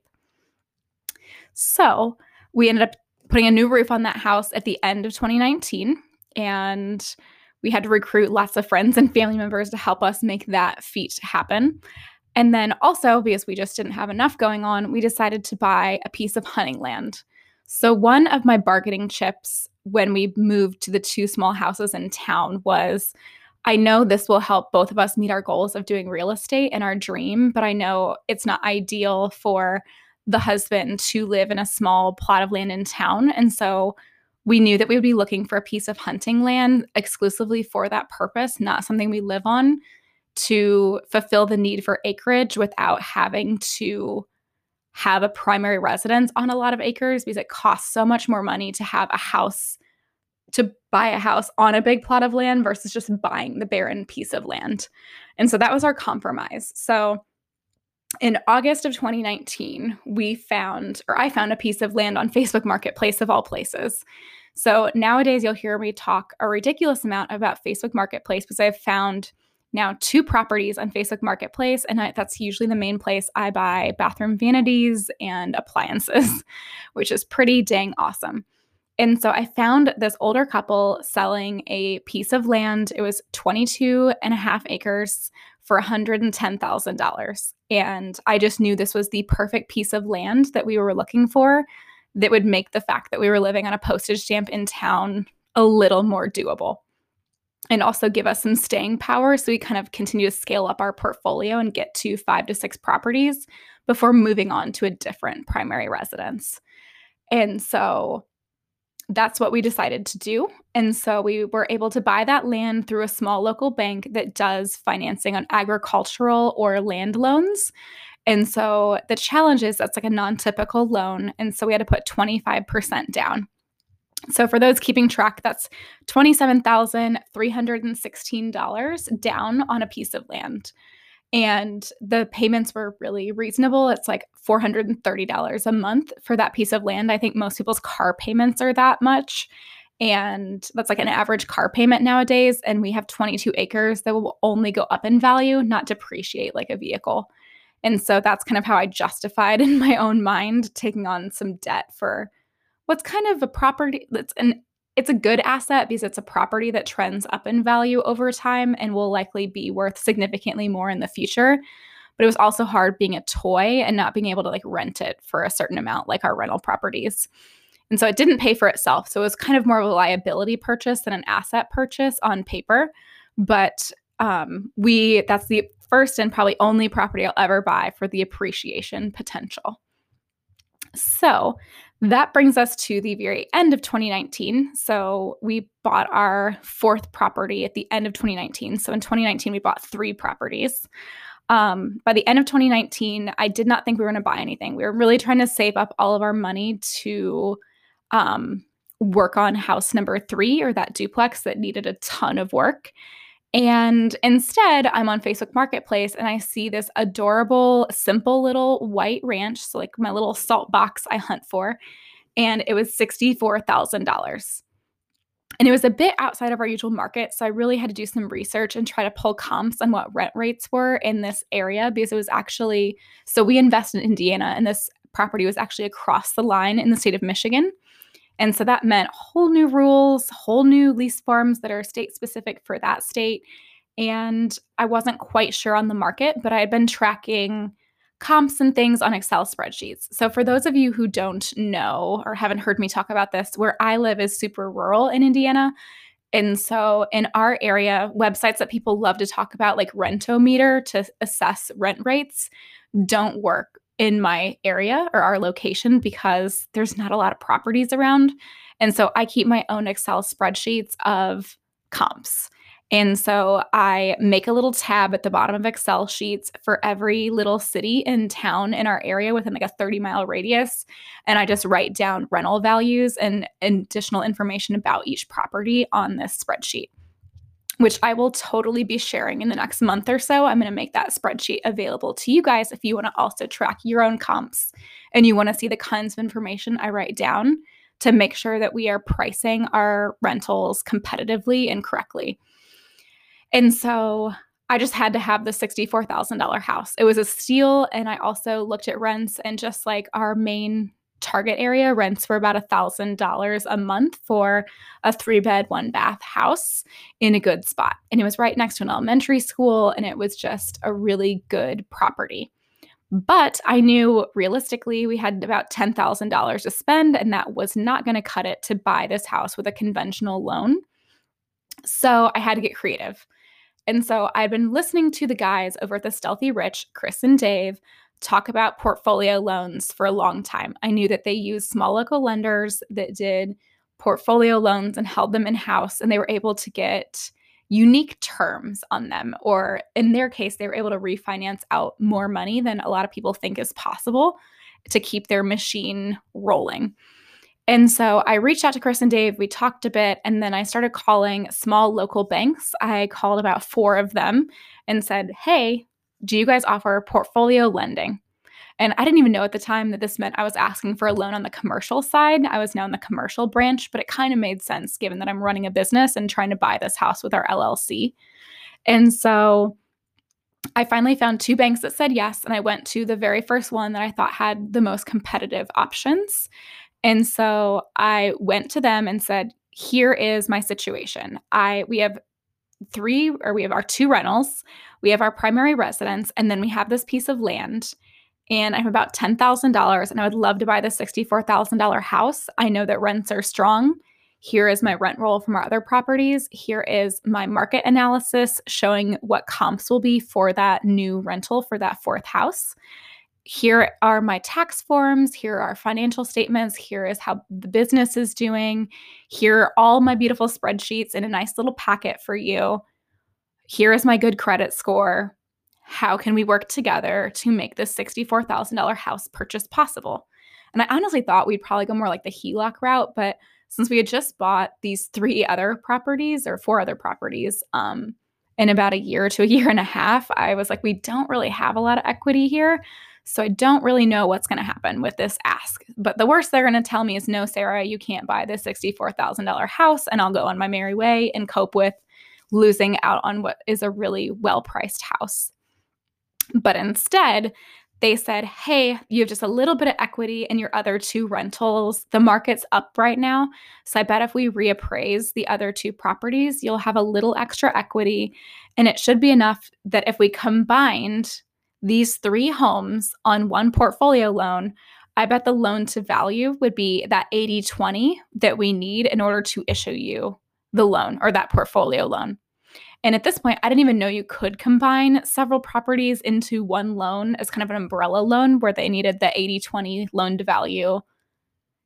[SPEAKER 1] So we ended up putting a new roof on that house at the end of 2019, and we had to recruit lots of friends and family members to help us make that feat happen. And then also, because we just didn't have enough going on, we decided to buy a piece of hunting land. So one of my bargaining chips when we moved to the two small houses in town was, I know this will help both of us meet our goals of doing real estate and our dream, but I know it's not ideal for the husband to live in a small plot of land in town. And so we knew that we would be looking for a piece of hunting land exclusively for that purpose, not something we live on, to fulfill the need for acreage without having to have a primary residence on a lot of acres, because it costs so much more money to have a house, to buy a house on a big plot of land versus just buying the barren piece of land. And so that was our compromise. So in August of 2019, I found a piece of land on Facebook Marketplace, of all places. So nowadays you'll hear me talk a ridiculous amount about Facebook Marketplace, because I've found now 2 properties on Facebook Marketplace, and that's usually the main place I buy bathroom vanities and appliances, which is pretty dang awesome. And so I found this older couple selling a piece of land. It was 22 and a half acres for $110,000. And I just knew this was the perfect piece of land that we were looking for, that would make the fact that we were living on a postage stamp in town a little more doable, and also give us some staying power, so we kind of continue to scale up our portfolio and get to 5 to 6 properties before moving on to a different primary residence. And so that's what we decided to do. And so we were able to buy that land through a small local bank that does financing on agricultural or land loans. And so the challenge is that's like a non-typical loan. And so we had to put 25% down. So for those keeping track, that's $27,316 down on a piece of land. And the payments were really reasonable. It's like $430 a month for that piece of land. I think most people's car payments are that much. And that's like an average car payment nowadays. And we have 22 acres that will only go up in value, not depreciate like a vehicle. And so that's kind of how I justified in my own mind taking on some debt for what's kind of a property it's a good asset, because it's a property that trends up in value over time and will likely be worth significantly more in the future. But it was also hard being a toy and not being able to like rent it for a certain amount, like our rental properties. And so it didn't pay for itself. So it was kind of more of a liability purchase than an asset purchase on paper. But that's the first and probably only property I'll ever buy for the appreciation potential. So That brings us to the very end of 2019. So we bought our fourth property at the end of 2019. So in 2019, we bought 3 properties. By the end of 2019, I did not think we were going to buy anything. We were really trying to save up all of our money to work on house number 3, or that duplex that needed a ton of work. And instead, I'm on Facebook Marketplace and I see this adorable, simple little white ranch. So, like my little salt box I hunt for. And it was $64,000. And it was a bit outside of our usual market. So, I really had to do some research and try to pull comps on what rent rates were in this area, because it was actually, so we invested in Indiana and this property was actually across the line in the state of Michigan. And so that meant whole new rules, whole new lease forms that are state specific for that state. And I wasn't quite sure on the market, but I had been tracking comps and things on Excel spreadsheets. So for those of you who don't know or haven't heard me talk about this, where I live is super rural in Indiana. And so in our area, websites that people love to talk about, like Rentometer to assess rent rates, don't work in my area or our location because there's not a lot of properties around. And so I keep my own Excel spreadsheets of comps. And so I make a little tab at the bottom of Excel sheets for every little city and town in our area within like a 30-mile radius. And I just write down rental values and additional information about each property on this spreadsheet, which I will totally be sharing in the next month or so. I'm going to make that spreadsheet available to you guys if you want to also track your own comps and you want to see the kinds of information I write down to make sure that we are pricing our rentals competitively and correctly. And so I just had to have the $64,000 house. It was a steal. And I also looked at rents, and just like our main target area, rents for about $1,000 a month for a 3-bed, 1-bath house in a good spot. And it was right next to an elementary school, and it was just a really good property. But I knew realistically we had about $10,000 to spend, and that was not going to cut it to buy this house with a conventional loan. So I had to get creative. And so I'd been listening to the guys over at the Stealthy Rich, Chris and Dave, talk about portfolio loans for a long time. I knew that they used small local lenders that did portfolio loans and held them in-house, and they were able to get unique terms on them. Or in their case, they were able to refinance out more money than a lot of people think is possible to keep their machine rolling. And so I reached out to Chris and Dave. We talked a bit, and then I started calling small local banks. I called about 4 of them and said, hey, do you guys offer portfolio lending? And I didn't even know at the time that this meant I was asking for a loan on the commercial side. I was now in the commercial branch, but it kind of made sense given that I'm running a business and trying to buy this house with our LLC. And so I finally found 2 banks that said yes, and I went to the very first one that I thought had the most competitive options. And so I went to them and said, here is my situation. We have our 2 rentals, we have our primary residence, and then we have this piece of land. And I have about $10,000, and I would love to buy the $64,000 house. I know that rents are strong. Here is my rent roll from our other properties. Here is my market analysis showing what comps will be for that new rental for that 4th house. Here are my tax forms. Here are financial statements. Here is how the business is doing. Here are all my beautiful spreadsheets in a nice little packet for you. Here is my good credit score. How can we work together to make this $64,000 house purchase possible? And I honestly thought we'd probably go more like the HELOC route, but since we had just bought these 3 other properties or 4 other properties in about a year to a year and a half, I was like, we don't really have a lot of equity here. So I don't really know what's going to happen with this ask. But the worst they're going to tell me is, no, Sarah, you can't buy this $64,000 house, and I'll go on my merry way and cope with losing out on what is a really well-priced house. But instead, they said, hey, you have just a little bit of equity in your other 2 rentals. The market's up right now. So I bet if we reappraise the other 2 properties, you'll have a little extra equity. And it should be enough that if we combined these 3 homes on one portfolio loan, I bet the loan to value would be that 80-20 that we need in order to issue you the loan or that portfolio loan. And at this point, I didn't even know you could combine several properties into one loan as kind of an umbrella loan where they needed the 80-20 loan to value,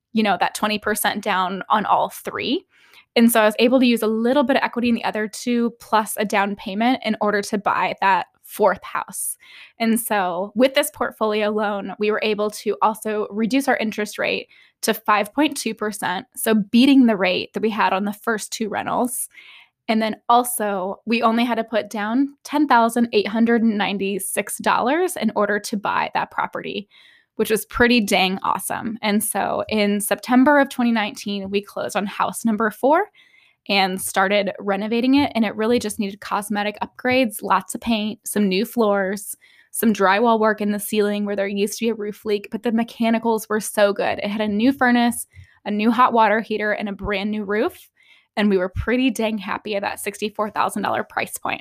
[SPEAKER 1] that 20% down on all three. And so I was able to use a little bit of equity in the other two plus a down payment in order to buy that fourth house. And so with this portfolio loan, we were able to also reduce our interest rate to 5.2%. So beating the rate that we had on the first two rentals. And then also, we only had to put down $10,896 in order to buy that property, which was pretty dang awesome. And so in September of 2019, we closed on house number 4 and started renovating it. And it really just needed cosmetic upgrades, lots of paint, some new floors, some drywall work in the ceiling where there used to be a roof leak, but the mechanicals were so good. It had a new furnace, a new hot water heater, and a brand new roof. And we were pretty dang happy at that $64,000 price point.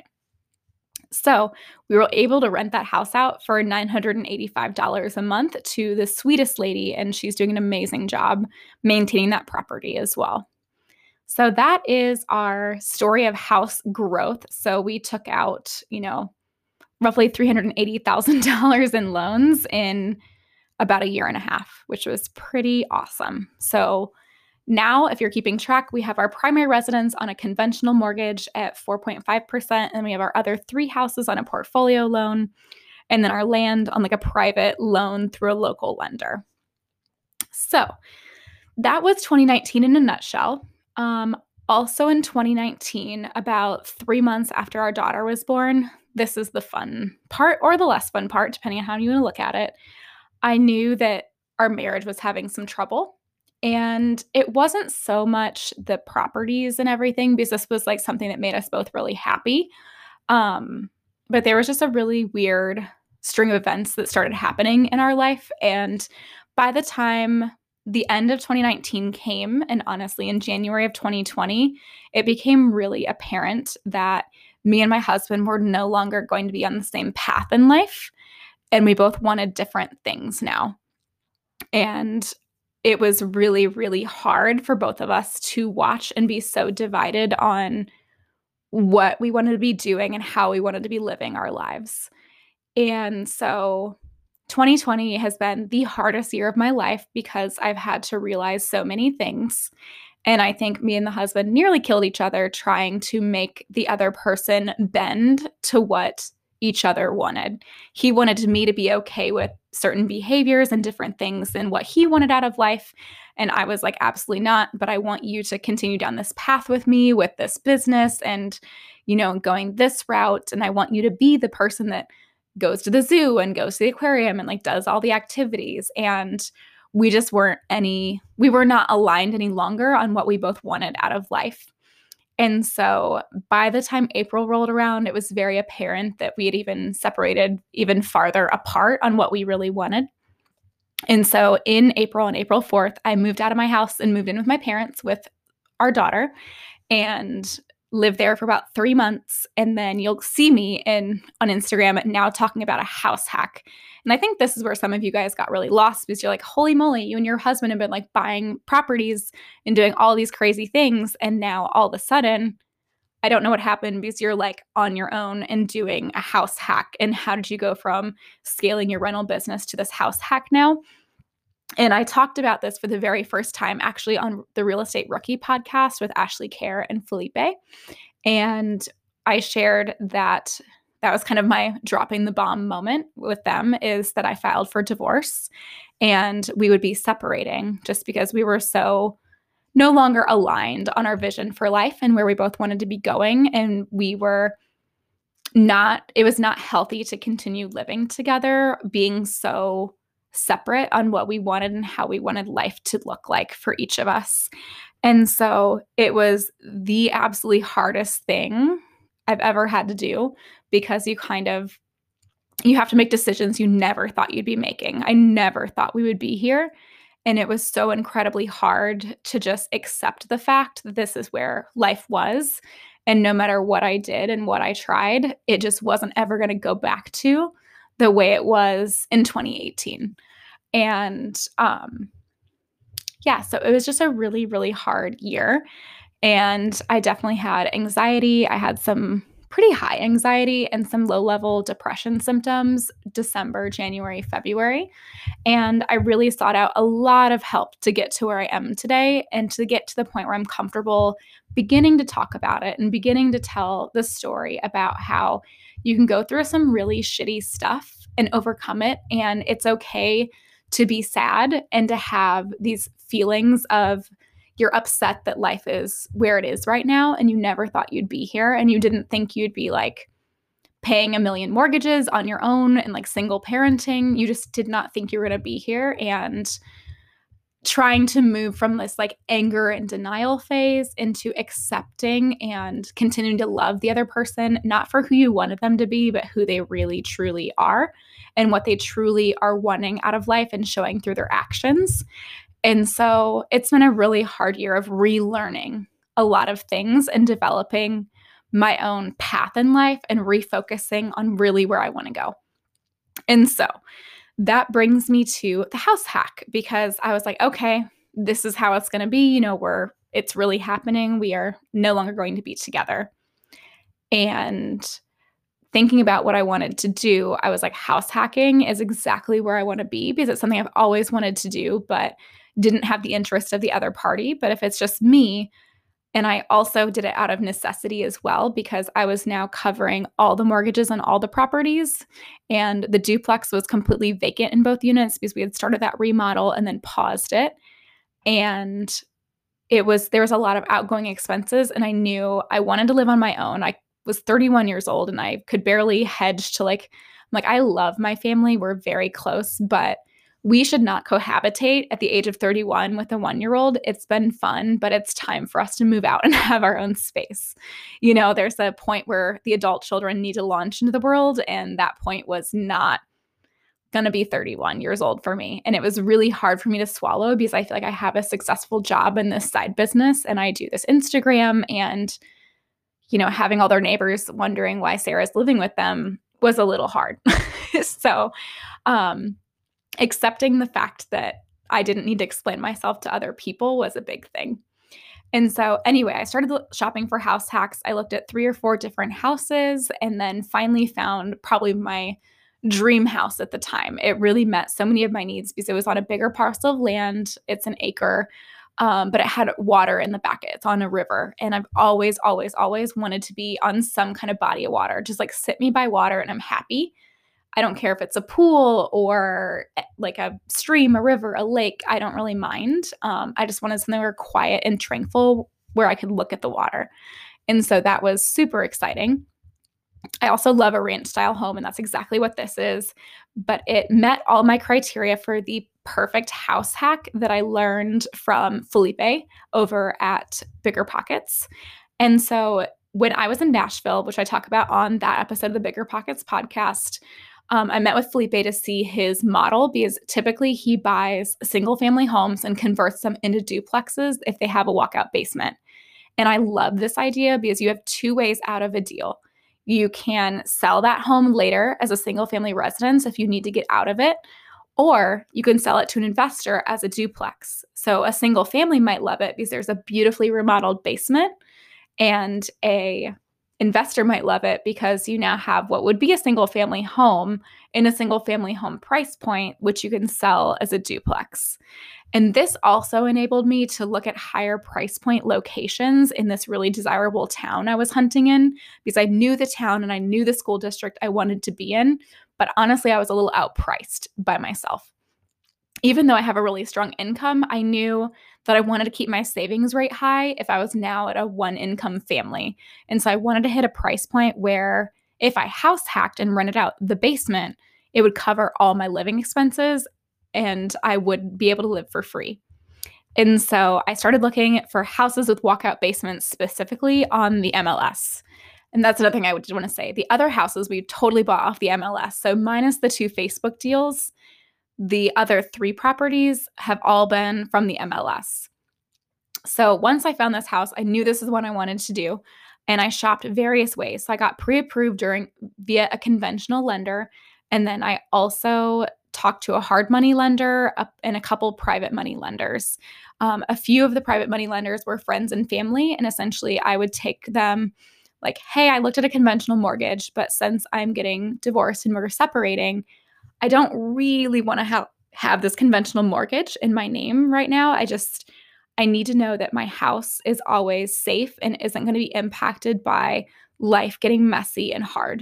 [SPEAKER 1] So we were able to rent that house out for $985 a month to the sweetest lady, and she's doing an amazing job maintaining that property as well. So that is our story of house growth. So we took out, roughly $380,000 in loans in about a year and a half, which was pretty awesome. So now, if you're keeping track, we have our primary residence on a conventional mortgage at 4.5%, and we have our other 3 houses on a portfolio loan, and then our land on like a private loan through a local lender. So that was 2019 in a nutshell. Also in 2019, about 3 months after our daughter was born, this is the fun part or the less fun part, depending on how you want to look at it. I knew that our marriage was having some trouble. And it wasn't so much the properties and everything, because this was like something that made us both really happy. But there was just a really weird string of events that started happening in our life. And by the time the end of 2019 came, and honestly, in January of 2020, it became really apparent that me and my husband were no longer going to be on the same path in life. And we both wanted different things now. And it was really, really hard for both of us to watch and be so divided on what we wanted to be doing and how we wanted to be living our lives. And so 2020 has been the hardest year of my life because I've had to realize so many things. And I think me and the husband nearly killed each other trying to make the other person bend to what each other wanted. He wanted me to be okay with certain behaviors and different things than what he wanted out of life. And I was like, absolutely not. But I want you to continue down this path with me with this business and, going this route. And I want you to be the person that goes to the zoo and goes to the aquarium and like does all the activities. And we just we were not aligned any longer on what we both wanted out of life. And so by the time April rolled around, it was very apparent that we had even separated even farther apart on what we really wanted. And so in April, on April 4th, I moved out of my house and moved in with my parents with our daughter and lived there for about 3 months. And then you'll see me on Instagram now talking about a house hack. And I think this is where some of you guys got really lost because you're like, holy moly, you and your husband have been like buying properties and doing all these crazy things. And now all of a sudden, I don't know what happened because you're like on your own and doing a house hack. And how did you go from scaling your rental business to this house hack now? And I talked about this for the very first time actually on the Real Estate Rookie podcast with Ashley Kerr and Felipe. And I shared that was kind of my dropping the bomb moment with them, is that I filed for divorce and we would be separating just because we were so no longer aligned on our vision for life and where we both wanted to be going. And it was not healthy to continue living together, being so separate on what we wanted and how we wanted life to look like for each of us. And so it was the absolutely hardest thing I've ever had to do because you have to make decisions you never thought you'd be making. I never thought we would be here. And it was so incredibly hard to just accept the fact that this is where life was. And no matter what I did and what I tried, it just wasn't ever going to go back to the way it was in 2018. And so it was just a really, really hard year. And I definitely had anxiety. I had some pretty high anxiety and some low-level depression symptoms December, January, February. And I really sought out a lot of help to get to where I am today and to get to the point where I'm comfortable beginning to talk about it and beginning to tell the story about how you can go through some really shitty stuff and overcome it. And it's okay to be sad and to have these feelings of you're upset that life is where it is right now and you never thought you'd be here and you didn't think you'd be like paying a million mortgages on your own and like single parenting. You just did not think you were going to be here, and trying to move from this like anger and denial phase into accepting and continuing to love the other person, not for who you wanted them to be, but who they really truly are and what they truly are wanting out of life and showing through their actions. And so it's been a really hard year of relearning a lot of things and developing my own path in life and refocusing on really where I want to go. And so that brings me to the house hack, because I was like, okay, this is how it's going to be. It's really happening. We are no longer going to be together. And thinking about what I wanted to do, I was like, house hacking is exactly where I want to be, because it's something I've always wanted to do, but didn't have the interest of the other party. But if it's just me, and I also did it out of necessity as well, because I was now covering all the mortgages on all the properties, and the duplex was completely vacant in both units because we had started that remodel and then paused it. And there was a lot of outgoing expenses, and I knew I wanted to live on my own. I was 31 years old and I could barely hedge to I love my family. We're very close, but we should not cohabitate at the age of 31 with a 1-year-old. It's been fun, but it's time for us to move out and have our own space. There's a point where the adult children need to launch into the world, and that point was not going to be 31 years old for me. And it was really hard for me to swallow, because I feel like I have a successful job in this side business and I do this Instagram, and having all their neighbors wondering why Sarah's living with them was a little hard. So, accepting the fact that I didn't need to explain myself to other people was a big thing. And so anyway, I started shopping for house hacks. I looked at 3 or 4 different houses and then finally found probably my dream house at the time. It really met so many of my needs because it was on a bigger parcel of land. It's an acre, but it had water in the back. It's on a river. And I've always, always, always wanted to be on some kind of body of water. Just like sit me by water and I'm happy. I don't care if it's a pool or like a stream, a river, a lake. I don't really mind. I just wanted something where quiet and tranquil where I could look at the water. And so that was super exciting. I also love a ranch style home, and that's exactly what this is. But it met all my criteria for the perfect house hack that I learned from Felipe over at Bigger Pockets. And so when I was in Nashville, which I talk about on that episode of the Bigger Pockets podcast, I met with Felipe to see his model, because typically he buys single family homes and converts them into duplexes if they have a walkout basement. And I love this idea because you have 2 ways out of a deal. You can sell that home later as a single family residence if you need to get out of it, or you can sell it to an investor as a duplex. So a single family might love it because there's a beautifully remodeled basement, and a investor might love it because you now have what would be a single family home in a single family home price point, which you can sell as a duplex. And this also enabled me to look at higher price point locations in this really desirable town I was hunting in, because I knew the town and I knew the school district I wanted to be in. But honestly, I was a little outpriced by myself. Even though I have a really strong income, I knew that I wanted to keep my savings rate high if I was now at a 1-income family. And so I wanted to hit a price point where if I house hacked and rented out the basement, it would cover all my living expenses and I would be able to live for free. And so I started looking for houses with walkout basements specifically on the MLS. And that's another thing I would want to say. The other houses we totally bought off the MLS. So minus the 2 Facebook deals, the other 3 properties have all been from the MLS. So once I found this house, I knew this is what I wanted to do, and I shopped various ways. So I got pre-approved via a conventional lender, and then I also talked to a hard money lender and a couple private money lenders. A few of the private money lenders were friends and family, and essentially I would take them like, hey, I looked at a conventional mortgage, but since I'm getting divorced and we're separating, I don't really want to have this conventional mortgage in my name right now. I need to know that my house is always safe and isn't going to be impacted by life getting messy and hard.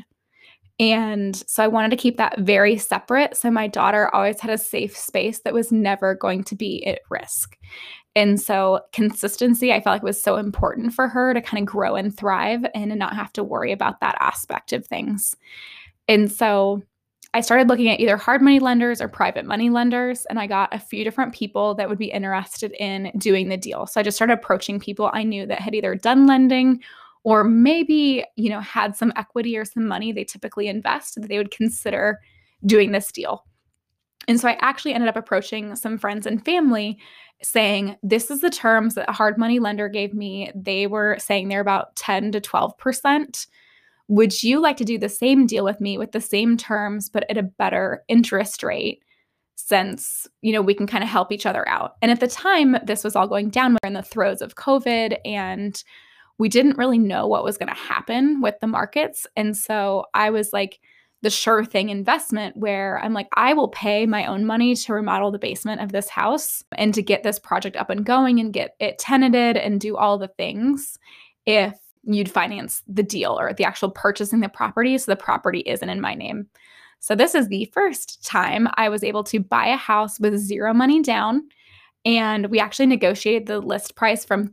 [SPEAKER 1] And so I wanted to keep that very separate. So my daughter always had a safe space that was never going to be at risk. And so consistency, I felt like was so important for her to kind of grow and thrive and not have to worry about that aspect of things. And so I started looking at either hard money lenders or private money lenders, and I got a few different people that would be interested in doing the deal. So I just started approaching people I knew that had either done lending or maybe, had some equity or some money they typically invest that they would consider doing this deal. And so I actually ended up approaching some friends and family saying, this is the terms that a hard money lender gave me. They were saying they're about 10 to 12%. Would you like to do the same deal with me with the same terms, but at a better interest rate? Since, we can kind of help each other out. And at the time, this was all going down. We're in the throes of COVID and we didn't really know what was going to happen with the markets. And so I was like, the sure thing investment where I'm like, I will pay my own money to remodel the basement of this house and to get this project up and going and get it tenanted and do all the things if you'd finance the deal or the actual purchasing the property so the property isn't in my name. So this is the first time I was able to buy a house with zero money down. And we actually negotiated the list price from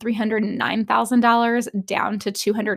[SPEAKER 1] $309,000 down to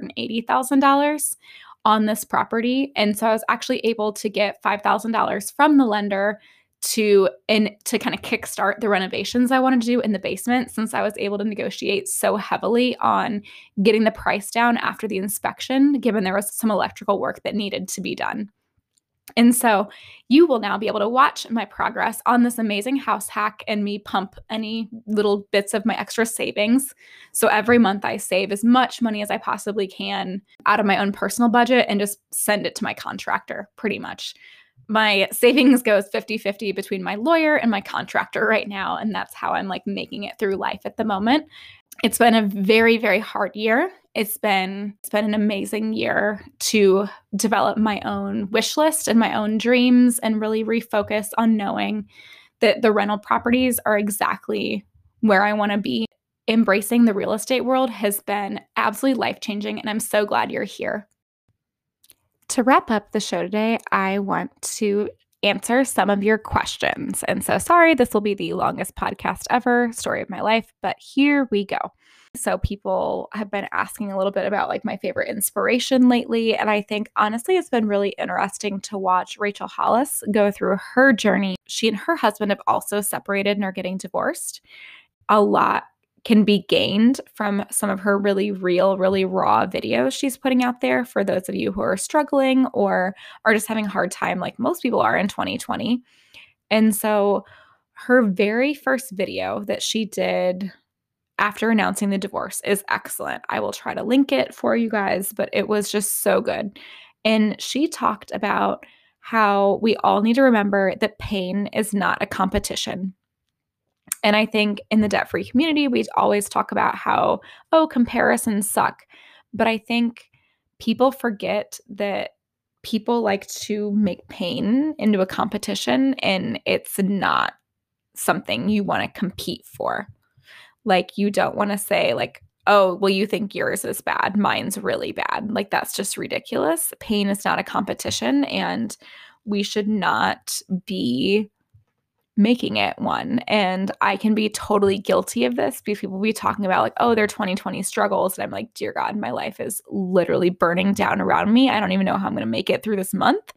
[SPEAKER 1] $280,000 on this property. And so I was actually able to get $5,000 from the lender to kind of kickstart the renovations I wanted to do in the basement, since I was able to negotiate so heavily on getting the price down after the inspection, given there was some electrical work that needed to be done. And so you will now be able to watch my progress on this amazing house hack and me pump any little bits of my extra savings. So every month I save as much money as I possibly can out of my own personal budget and just send it to my contractor pretty much. My savings goes 50-50 between my lawyer and my contractor right now. And that's how I'm like making it through life at the moment. It's been a very, very hard year. It's been an amazing year to develop my own wish list and my own dreams and really refocus on knowing that the rental properties are exactly where I want to be. Embracing the real estate world has been absolutely life-changing, and I'm so glad you're here. To wrap up the show today, I want to answer some of your questions. And so sorry, this will be the longest podcast ever, story of my life, but here we go. So people have been asking a little bit about like my favorite inspiration lately. And I think honestly, it's been really interesting to watch Rachel Hollis go through her journey. She and her husband have also separated and are getting divorced. A lot can be gained from some of her really real, really raw videos she's putting out there for those of you who are struggling or are just having a hard time like most people are in 2020. And so her very first video that she did after announcing the divorce is excellent. I will try to link it for you guys, but it was just so good. And she talked about how we all need to remember that pain is not a competition. And I think in the debt-free community, we always talk about how, comparisons suck. But I think people forget that people like to make pain into a competition, and it's not something you want to compete for. Like, you don't want to say like, oh, well, you think yours is bad, mine's really bad. Like, that's just ridiculous. Pain is not a competition, and we should not be making it one. And I can be totally guilty of this because people will be talking about like, oh, their 2020 struggles. And I'm like, dear God, my life is literally burning down around me. I don't even know how I'm going to make it through this month.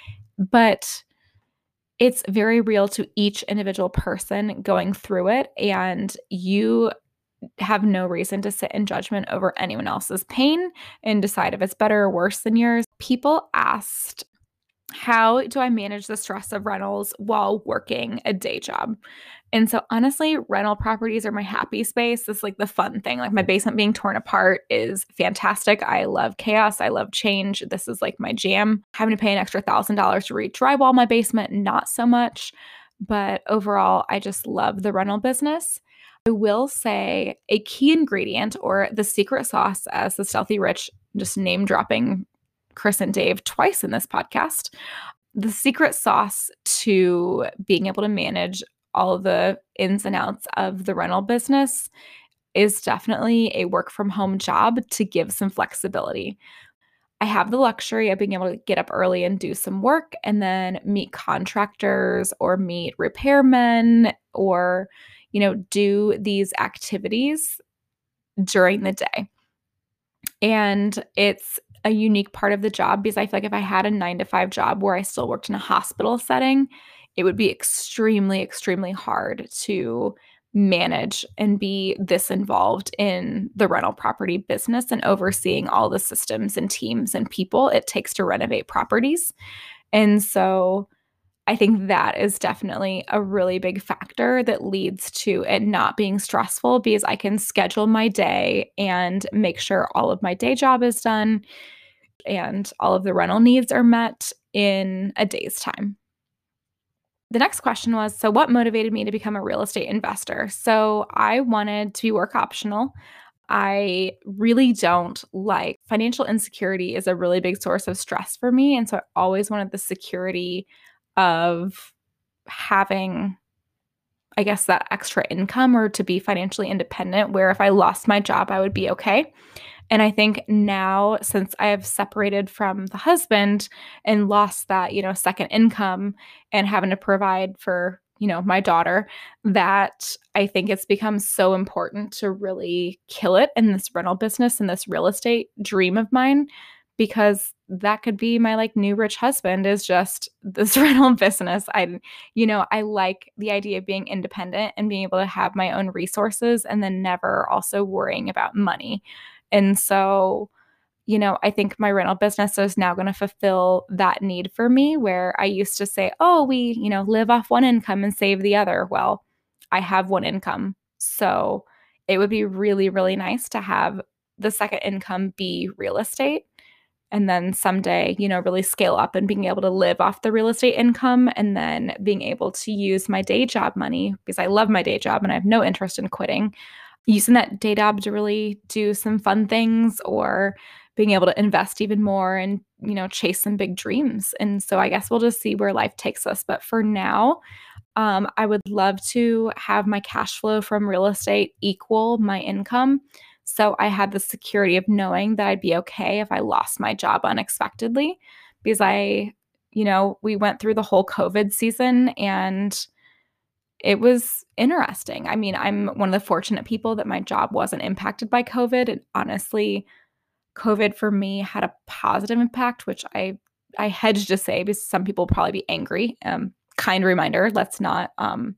[SPEAKER 1] But it's very real to each individual person going through it. And you have no reason to sit in judgment over anyone else's pain and decide if it's better or worse than yours. People asked, how do I manage the stress of rentals while working a day job? And so honestly, rental properties are my happy space. This is like the fun thing. Like my basement being torn apart is fantastic. I love chaos. I love change. This is like my jam. Having to pay an extra $1,000 to re-drywall my basement, not so much. But overall, I just love the rental business. I will say a key ingredient or the secret sauce, as the Stealthy Rich just name dropping Chris and Dave twice in this podcast. The secret sauce to being able to manage all of the ins and outs of the rental business is definitely a work from home job to give some flexibility. I have the luxury of being able to get up early and do some work and then meet contractors or meet repairmen or, do these activities during the day. And it's a unique part of the job because I feel like if I had a 9 to 5 job where I still worked in a hospital setting, it would be extremely, extremely hard to manage and be this involved in the rental property business and overseeing all the systems and teams and people it takes to renovate properties. And so I think that is definitely a really big factor that leads to it not being stressful because I can schedule my day and make sure all of my day job is done and all of the rental needs are met in a day's time. The next question was, so what motivated me to become a real estate investor? So I wanted to be work optional. I really don't like financial insecurity is a really big source of stress for me. And so I always wanted the security of having, I guess, that extra income or to be financially independent, where if I lost my job, I would be okay. And I think now, since I have separated from the husband and lost that, second income and having to provide for, my daughter, that I think it's become so important to really kill it in this rental business and this real estate dream of mine, because that could be my like new rich husband is just this rental business. I like the idea of being independent and being able to have my own resources and then never also worrying about money. And so, I think my rental business is now going to fulfill that need for me where I used to say, oh, we, live off one income and save the other. Well, I have one income. So it would be really, really nice to have the second income be real estate. And then someday, really scale up and being able to live off the real estate income and then being able to use my day job money because I love my day job and I have no interest in quitting, using that day job to really do some fun things or being able to invest even more and, chase some big dreams. And so I guess we'll just see where life takes us. But for now, I would love to have my cash flow from real estate equal my income. So I had the security of knowing that I'd be okay if I lost my job unexpectedly because we went through the whole COVID season and it was interesting. I mean, I'm one of the fortunate people that my job wasn't impacted by COVID. And honestly, COVID for me had a positive impact, which I hedge to say because some people will probably be angry. Kind reminder, let's not,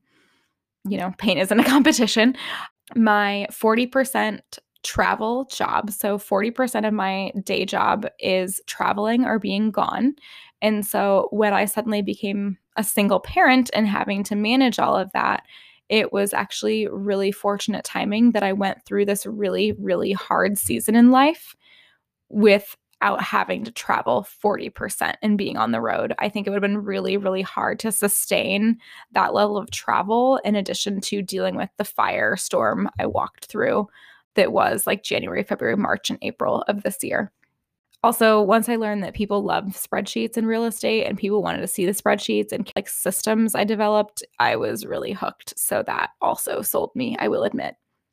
[SPEAKER 1] paint isn't a competition. My 40% travel job. So 40% of my day job is traveling or being gone. And so when I suddenly became a single parent and having to manage all of that, it was actually really fortunate timing that I went through this really, really hard season in life without having to travel 40% and being on the road. I think it would have been really, really hard to sustain that level of travel in addition to dealing with the firestorm I walked through that was like January, February, March, and April of this year. Also, once I learned that people love spreadsheets in real estate and people wanted to see the spreadsheets and like systems I developed, I was really hooked. So that also sold me, I will admit.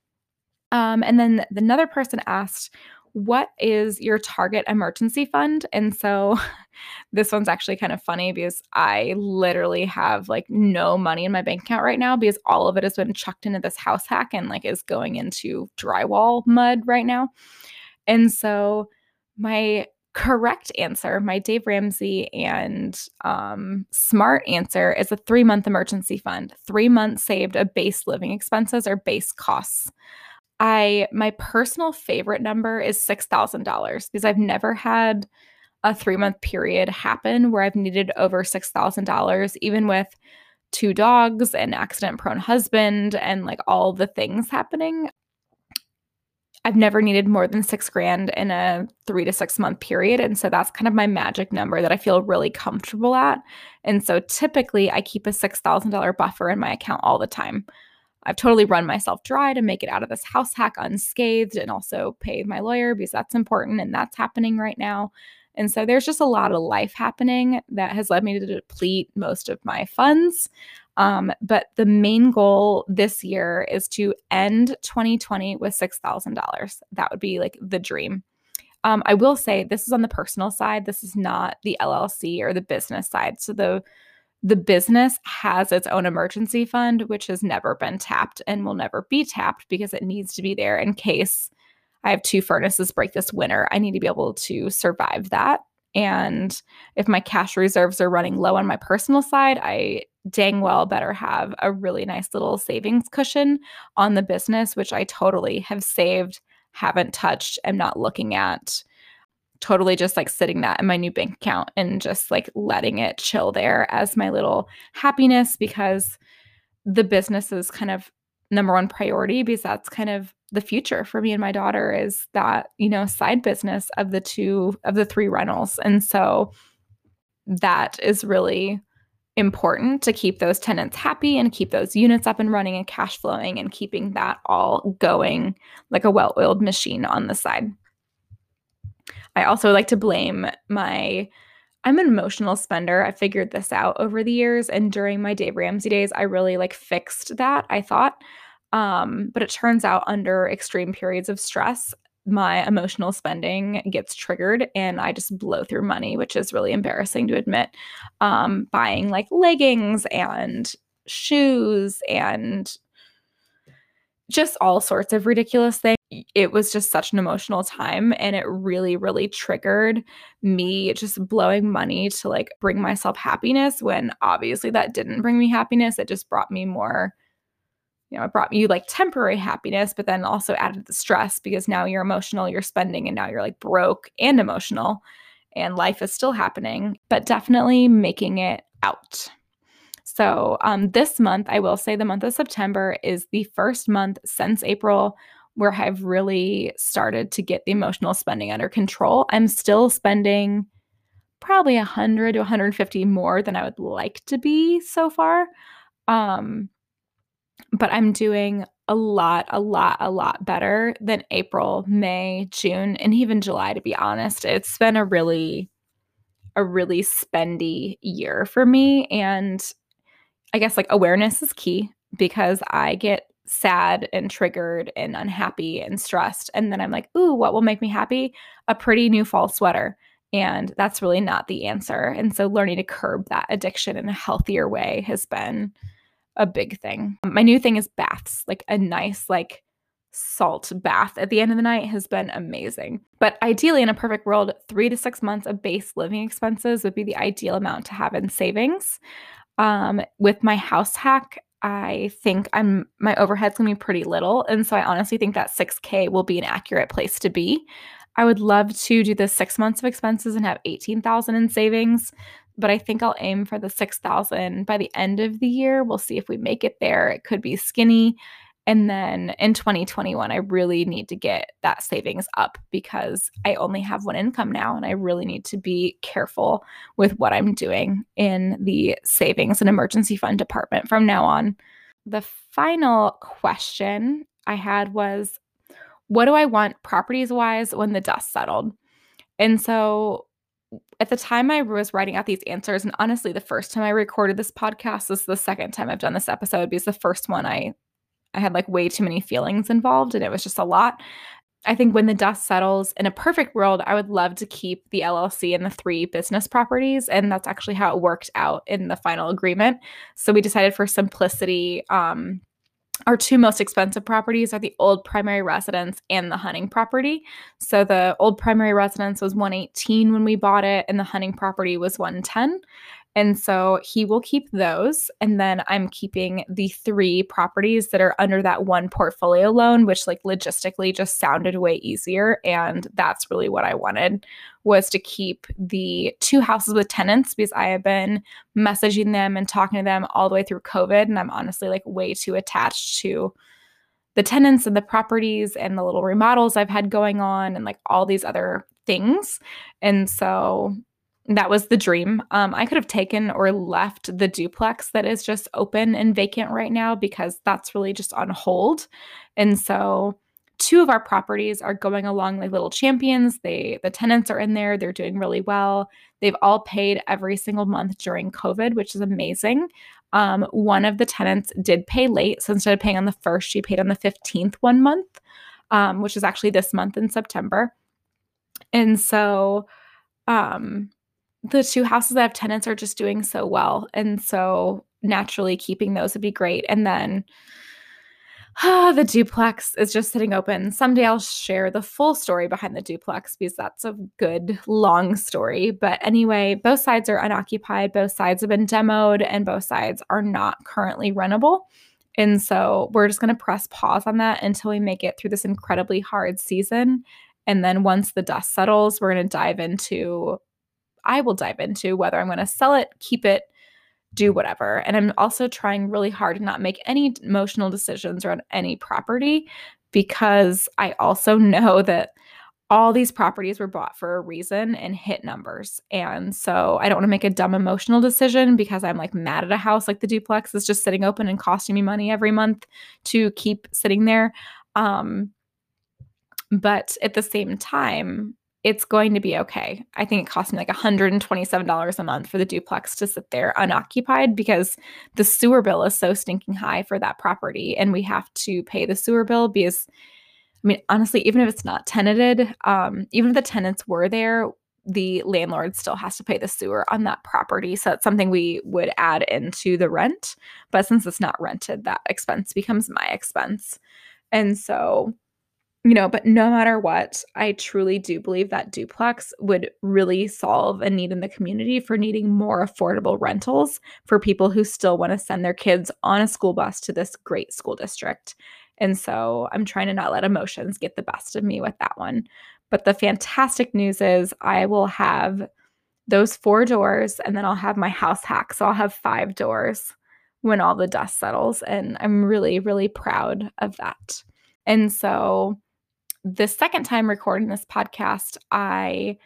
[SPEAKER 1] And then another person asked, what is your target emergency fund? And so this one's actually kind of funny because I literally have like no money in my bank account right now because all of it has been chucked into this house hack and like is going into drywall mud right now. And so my correct answer, my Dave Ramsey and smart answer is a 3-month emergency fund. 3 months saved of base living expenses or base costs. My personal favorite number is $6,000 because I've never had a 3-month period happen where I've needed over $6,000, even with 2 dogs, an accident-prone husband, and like all the things happening. I've never needed more than $6,000 in a 3 to 6 month period. And so that's kind of my magic number that I feel really comfortable at. And so typically I keep a $6,000 buffer in my account all the time. I've totally run myself dry to make it out of this house hack unscathed and also pay my lawyer because that's important and that's happening right now. And so there's just a lot of life happening that has led me to deplete most of my funds. But the main goal this year is to end 2020 with $6,000. That would be like the dream. I will say this is on the personal side. This is not the LLC or the business side. So the business has its own emergency fund, which has never been tapped and will never be tapped because it needs to be there in case I have 2 furnaces break this winter. I need to be able to survive that. And if my cash reserves are running low on my personal side, I dang well better have a really nice little savings cushion on the business, which I totally have saved, haven't touched, am not looking at, totally just like sitting that in my new bank account and just like letting it chill there as my little happiness, because the business is kind of number one priority because that's kind of the future for me and my daughter, is that, side business of the 3 rentals. And so that is really important to keep those tenants happy and keep those units up and running and cash flowing and keeping that all going like a well-oiled machine on the side. I also like to blame I'm an emotional spender. I figured this out over the years. And during my Dave Ramsey days, I really like fixed that, I thought. But it turns out under extreme periods of stress, my emotional spending gets triggered and I just blow through money, which is really embarrassing to admit. Buying like leggings and shoes and just all sorts of ridiculous things. It was just such an emotional time, and it really, really triggered me just blowing money to like bring myself happiness when obviously that didn't bring me happiness. It just brought me more, it brought you like temporary happiness, but then also added the stress because now you're emotional, you're spending, and now you're like broke and emotional, and life is still happening, but definitely making it out. So this month, I will say the month of September is the first month since April where I've really started to get the emotional spending under control. I'm still spending probably 100 to 150 more than I would like to be so far. But I'm doing a lot better than April, May, June, and even July, to be honest. It's been a really spendy year for me. And I guess like awareness is key because I get sad and triggered and unhappy and stressed. And then I'm like, ooh, what will make me happy? A pretty new fall sweater. And that's really not the answer. And so learning to curb that addiction in a healthier way has been a big thing. My new thing is baths, like a nice, like salt bath at the end of the night has been amazing. But ideally, in a perfect world, 3 to 6 months of base living expenses would be the ideal amount to have in savings. With my house hack, I think my overhead's gonna be pretty little. And so I honestly think that 6K will be an accurate place to be. I would love to do the 6 months of expenses and have 18,000 in savings, but I think I'll aim for the 6,000 by the end of the year. We'll see if we make it there. It could be skinny. And then in 2021, I really need to get that savings up because I only have one income now, and I really need to be careful with what I'm doing in the savings and emergency fund department from now on. The final question I had was, what do I want properties wise when the dust settled? And so at the time I was writing out these answers, and honestly, the first time I recorded this podcast, this is the second time I've done this episode because the first one I had like way too many feelings involved and it was just a lot. I think when the dust settles, in a perfect world, I would love to keep the LLC and the 3 business properties. And that's actually how it worked out in the final agreement. So we decided for simplicity, our 2 most expensive properties are the old primary residence and the hunting property. So the old primary residence was $118 when we bought it, and the hunting property was $110. And so he will keep those. And then I'm keeping the 3 properties that are under that one portfolio loan, which like logistically just sounded way easier. And that's really what I wanted, was to keep the 2 houses with tenants because I have been messaging them and talking to them all the way through COVID. And I'm honestly like way too attached to the tenants and the properties and the little remodels I've had going on and like all these other things. And so That was the dream. I could have taken or left the duplex that is just open and vacant right now because that's really just on hold. And so two of our properties are going along like little champions. The tenants are in there, they're doing really well. They've all paid every single month during COVID, which is amazing. One of the tenants did pay late. So instead of paying on the 1st, she paid on the 15th one month, which is actually this month in September. And so the two houses that have tenants are just doing so well. And so naturally keeping those would be great. And then the duplex is just sitting open. Someday I'll share the full story behind the duplex because that's a good long story. But anyway, both sides are unoccupied. Both sides have been demoed and both sides are not currently rentable. And so we're just going to press pause on that until we make it through this incredibly hard season. And then once the dust settles, we're going to I will dive into whether I'm going to sell it, keep it, do whatever. And I'm also trying really hard to not make any emotional decisions around any property because I also know that all these properties were bought for a reason and hit numbers. And so I don't want to make a dumb emotional decision because I'm like mad at a house like the duplex is just sitting open and costing me money every month to keep sitting there. But at the same time, it's going to be okay. I think it cost me like $127 a month for the duplex to sit there unoccupied because the sewer bill is so stinking high for that property. And we have to pay the sewer bill because, I mean, honestly, even if it's not tenanted, even if the tenants were there, the landlord still has to pay the sewer on that property. So that's something we would add into the rent. But since it's not rented, that expense becomes my expense. And so but no matter what, I truly do believe that duplex would really solve a need in the community for needing more affordable rentals for people who still want to send their kids on a school bus to this great school district. And so I'm trying to not let emotions get the best of me with that one. But the fantastic news is I will have those 4 doors and then I'll have my house hack. So I'll have 5 doors when all the dust settles. And I'm really, really proud of that. And so the second time recording this podcast, I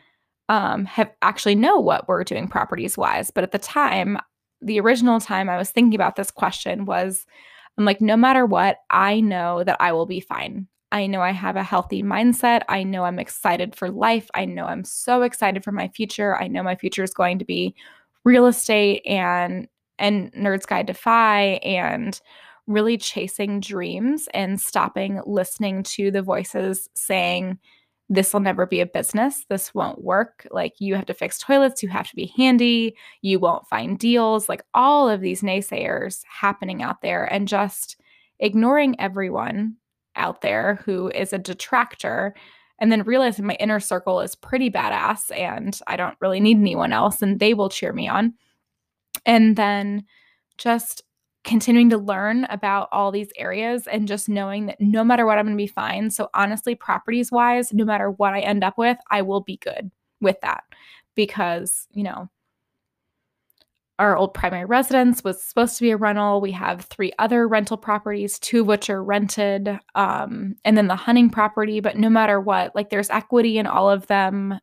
[SPEAKER 1] have actually know what we're doing properties wise. But at the time, the original time I was thinking about this question was, I'm like, no matter what, I know that I will be fine. I know I have a healthy mindset. I know I'm excited for life. I know I'm so excited for my future. I know my future is going to be real estate and Nerds Guide to Fi and really chasing dreams and stopping listening to the voices saying, this will never be a business. This won't work. Like, you have to fix toilets. You have to be handy. You won't find deals. Like, all of these naysayers happening out there and just ignoring everyone out there who is a detractor and then realizing my inner circle is pretty badass and I don't really need anyone else and they will cheer me on. And then just continuing to learn about all these areas and just knowing that no matter what, I'm going to be fine. So honestly, properties wise, no matter what I end up with, I will be good with that because, our old primary residence was supposed to be a rental. We have 3 other rental properties, 2 of which are rented, and then the hunting property. But no matter what, like, there's equity in all of them.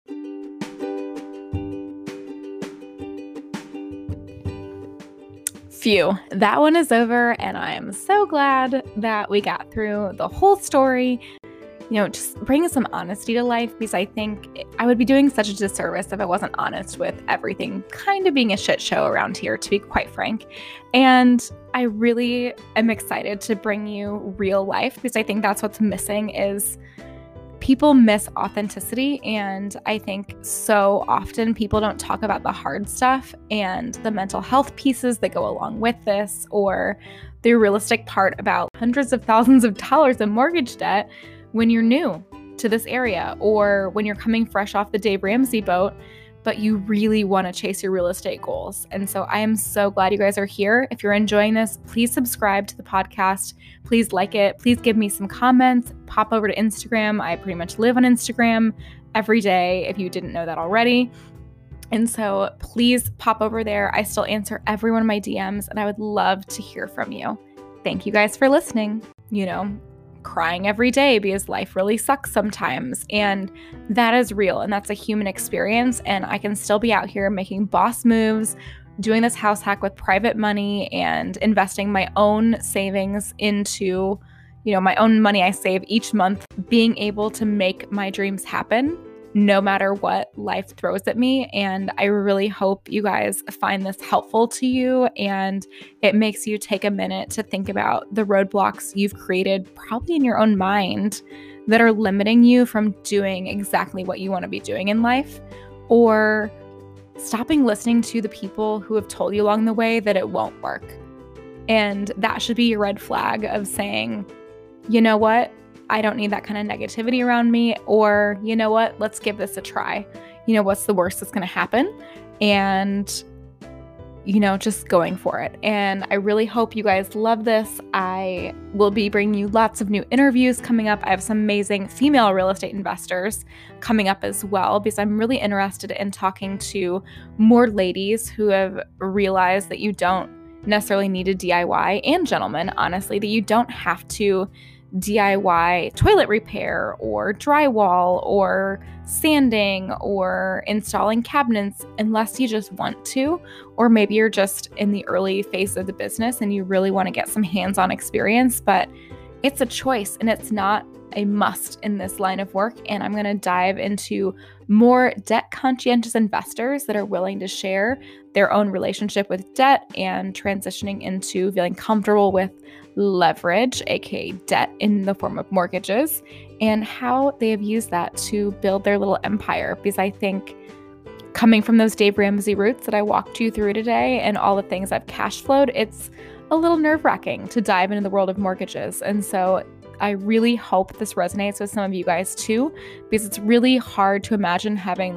[SPEAKER 1] Phew, that one is over, and I am so glad that we got through the whole story. Just bringing some honesty to life because I think I would be doing such a disservice if I wasn't honest with everything kind of being a shit show around here, to be quite frank. And I really am excited to bring you real life because I think that's what's missing is people miss authenticity. And I think so often people don't talk about the hard stuff and the mental health pieces that go along with this, or the realistic part about hundreds of thousands of dollars in mortgage debt when you're new to this area, or when you're coming fresh off the Dave Ramsey boat, but you really want to chase your real estate goals. And so I am so glad you guys are here. If you're enjoying this, please subscribe to the podcast. Please like it. Please give me some comments. Pop over to Instagram. I pretty much live on Instagram every day, if you didn't know that already. And so please pop over there. I still answer every one of my DMs, and I would love to hear from you. Thank you guys for listening. crying every day because life really sucks sometimes. And that is real, and that's a human experience. And I can still be out here making boss moves, doing this house hack with private money and investing my own savings into, my own money I save each month, being able to make my dreams happen no matter what life throws at me. And I really hope you guys find this helpful to you, and it makes you take a minute to think about the roadblocks you've created, probably in your own mind, that are limiting you from doing exactly what you want to be doing in life, or stopping listening to the people who have told you along the way that it won't work. And that should be your red flag of saying, you know what? I don't need that kind of negativity around me. Or, you know what? Let's give this a try. What's the worst that's going to happen? And, just going for it. And I really hope you guys love this. I will be bringing you lots of new interviews coming up. I have some amazing female real estate investors coming up as well, because I'm really interested in talking to more ladies who have realized that you don't necessarily need a DIY, and gentlemen, honestly, that you don't have to DIY toilet repair or drywall or sanding or installing cabinets unless you just want to, or maybe you're just in the early phase of the business and you really want to get some hands-on experience. But it's a choice, and it's not a must in this line of work. And I'm going to dive into more debt conscientious investors that are willing to share their own relationship with debt and transitioning into feeling comfortable with leverage, aka debt in the form of mortgages, and how they have used that to build their little empire. Because I think, coming from those Dave Ramsey roots that I walked you through today and all the things I've cash flowed, it's a little nerve-wracking to dive into the world of mortgages. And so I really hope this resonates with some of you guys too, because it's really hard to imagine having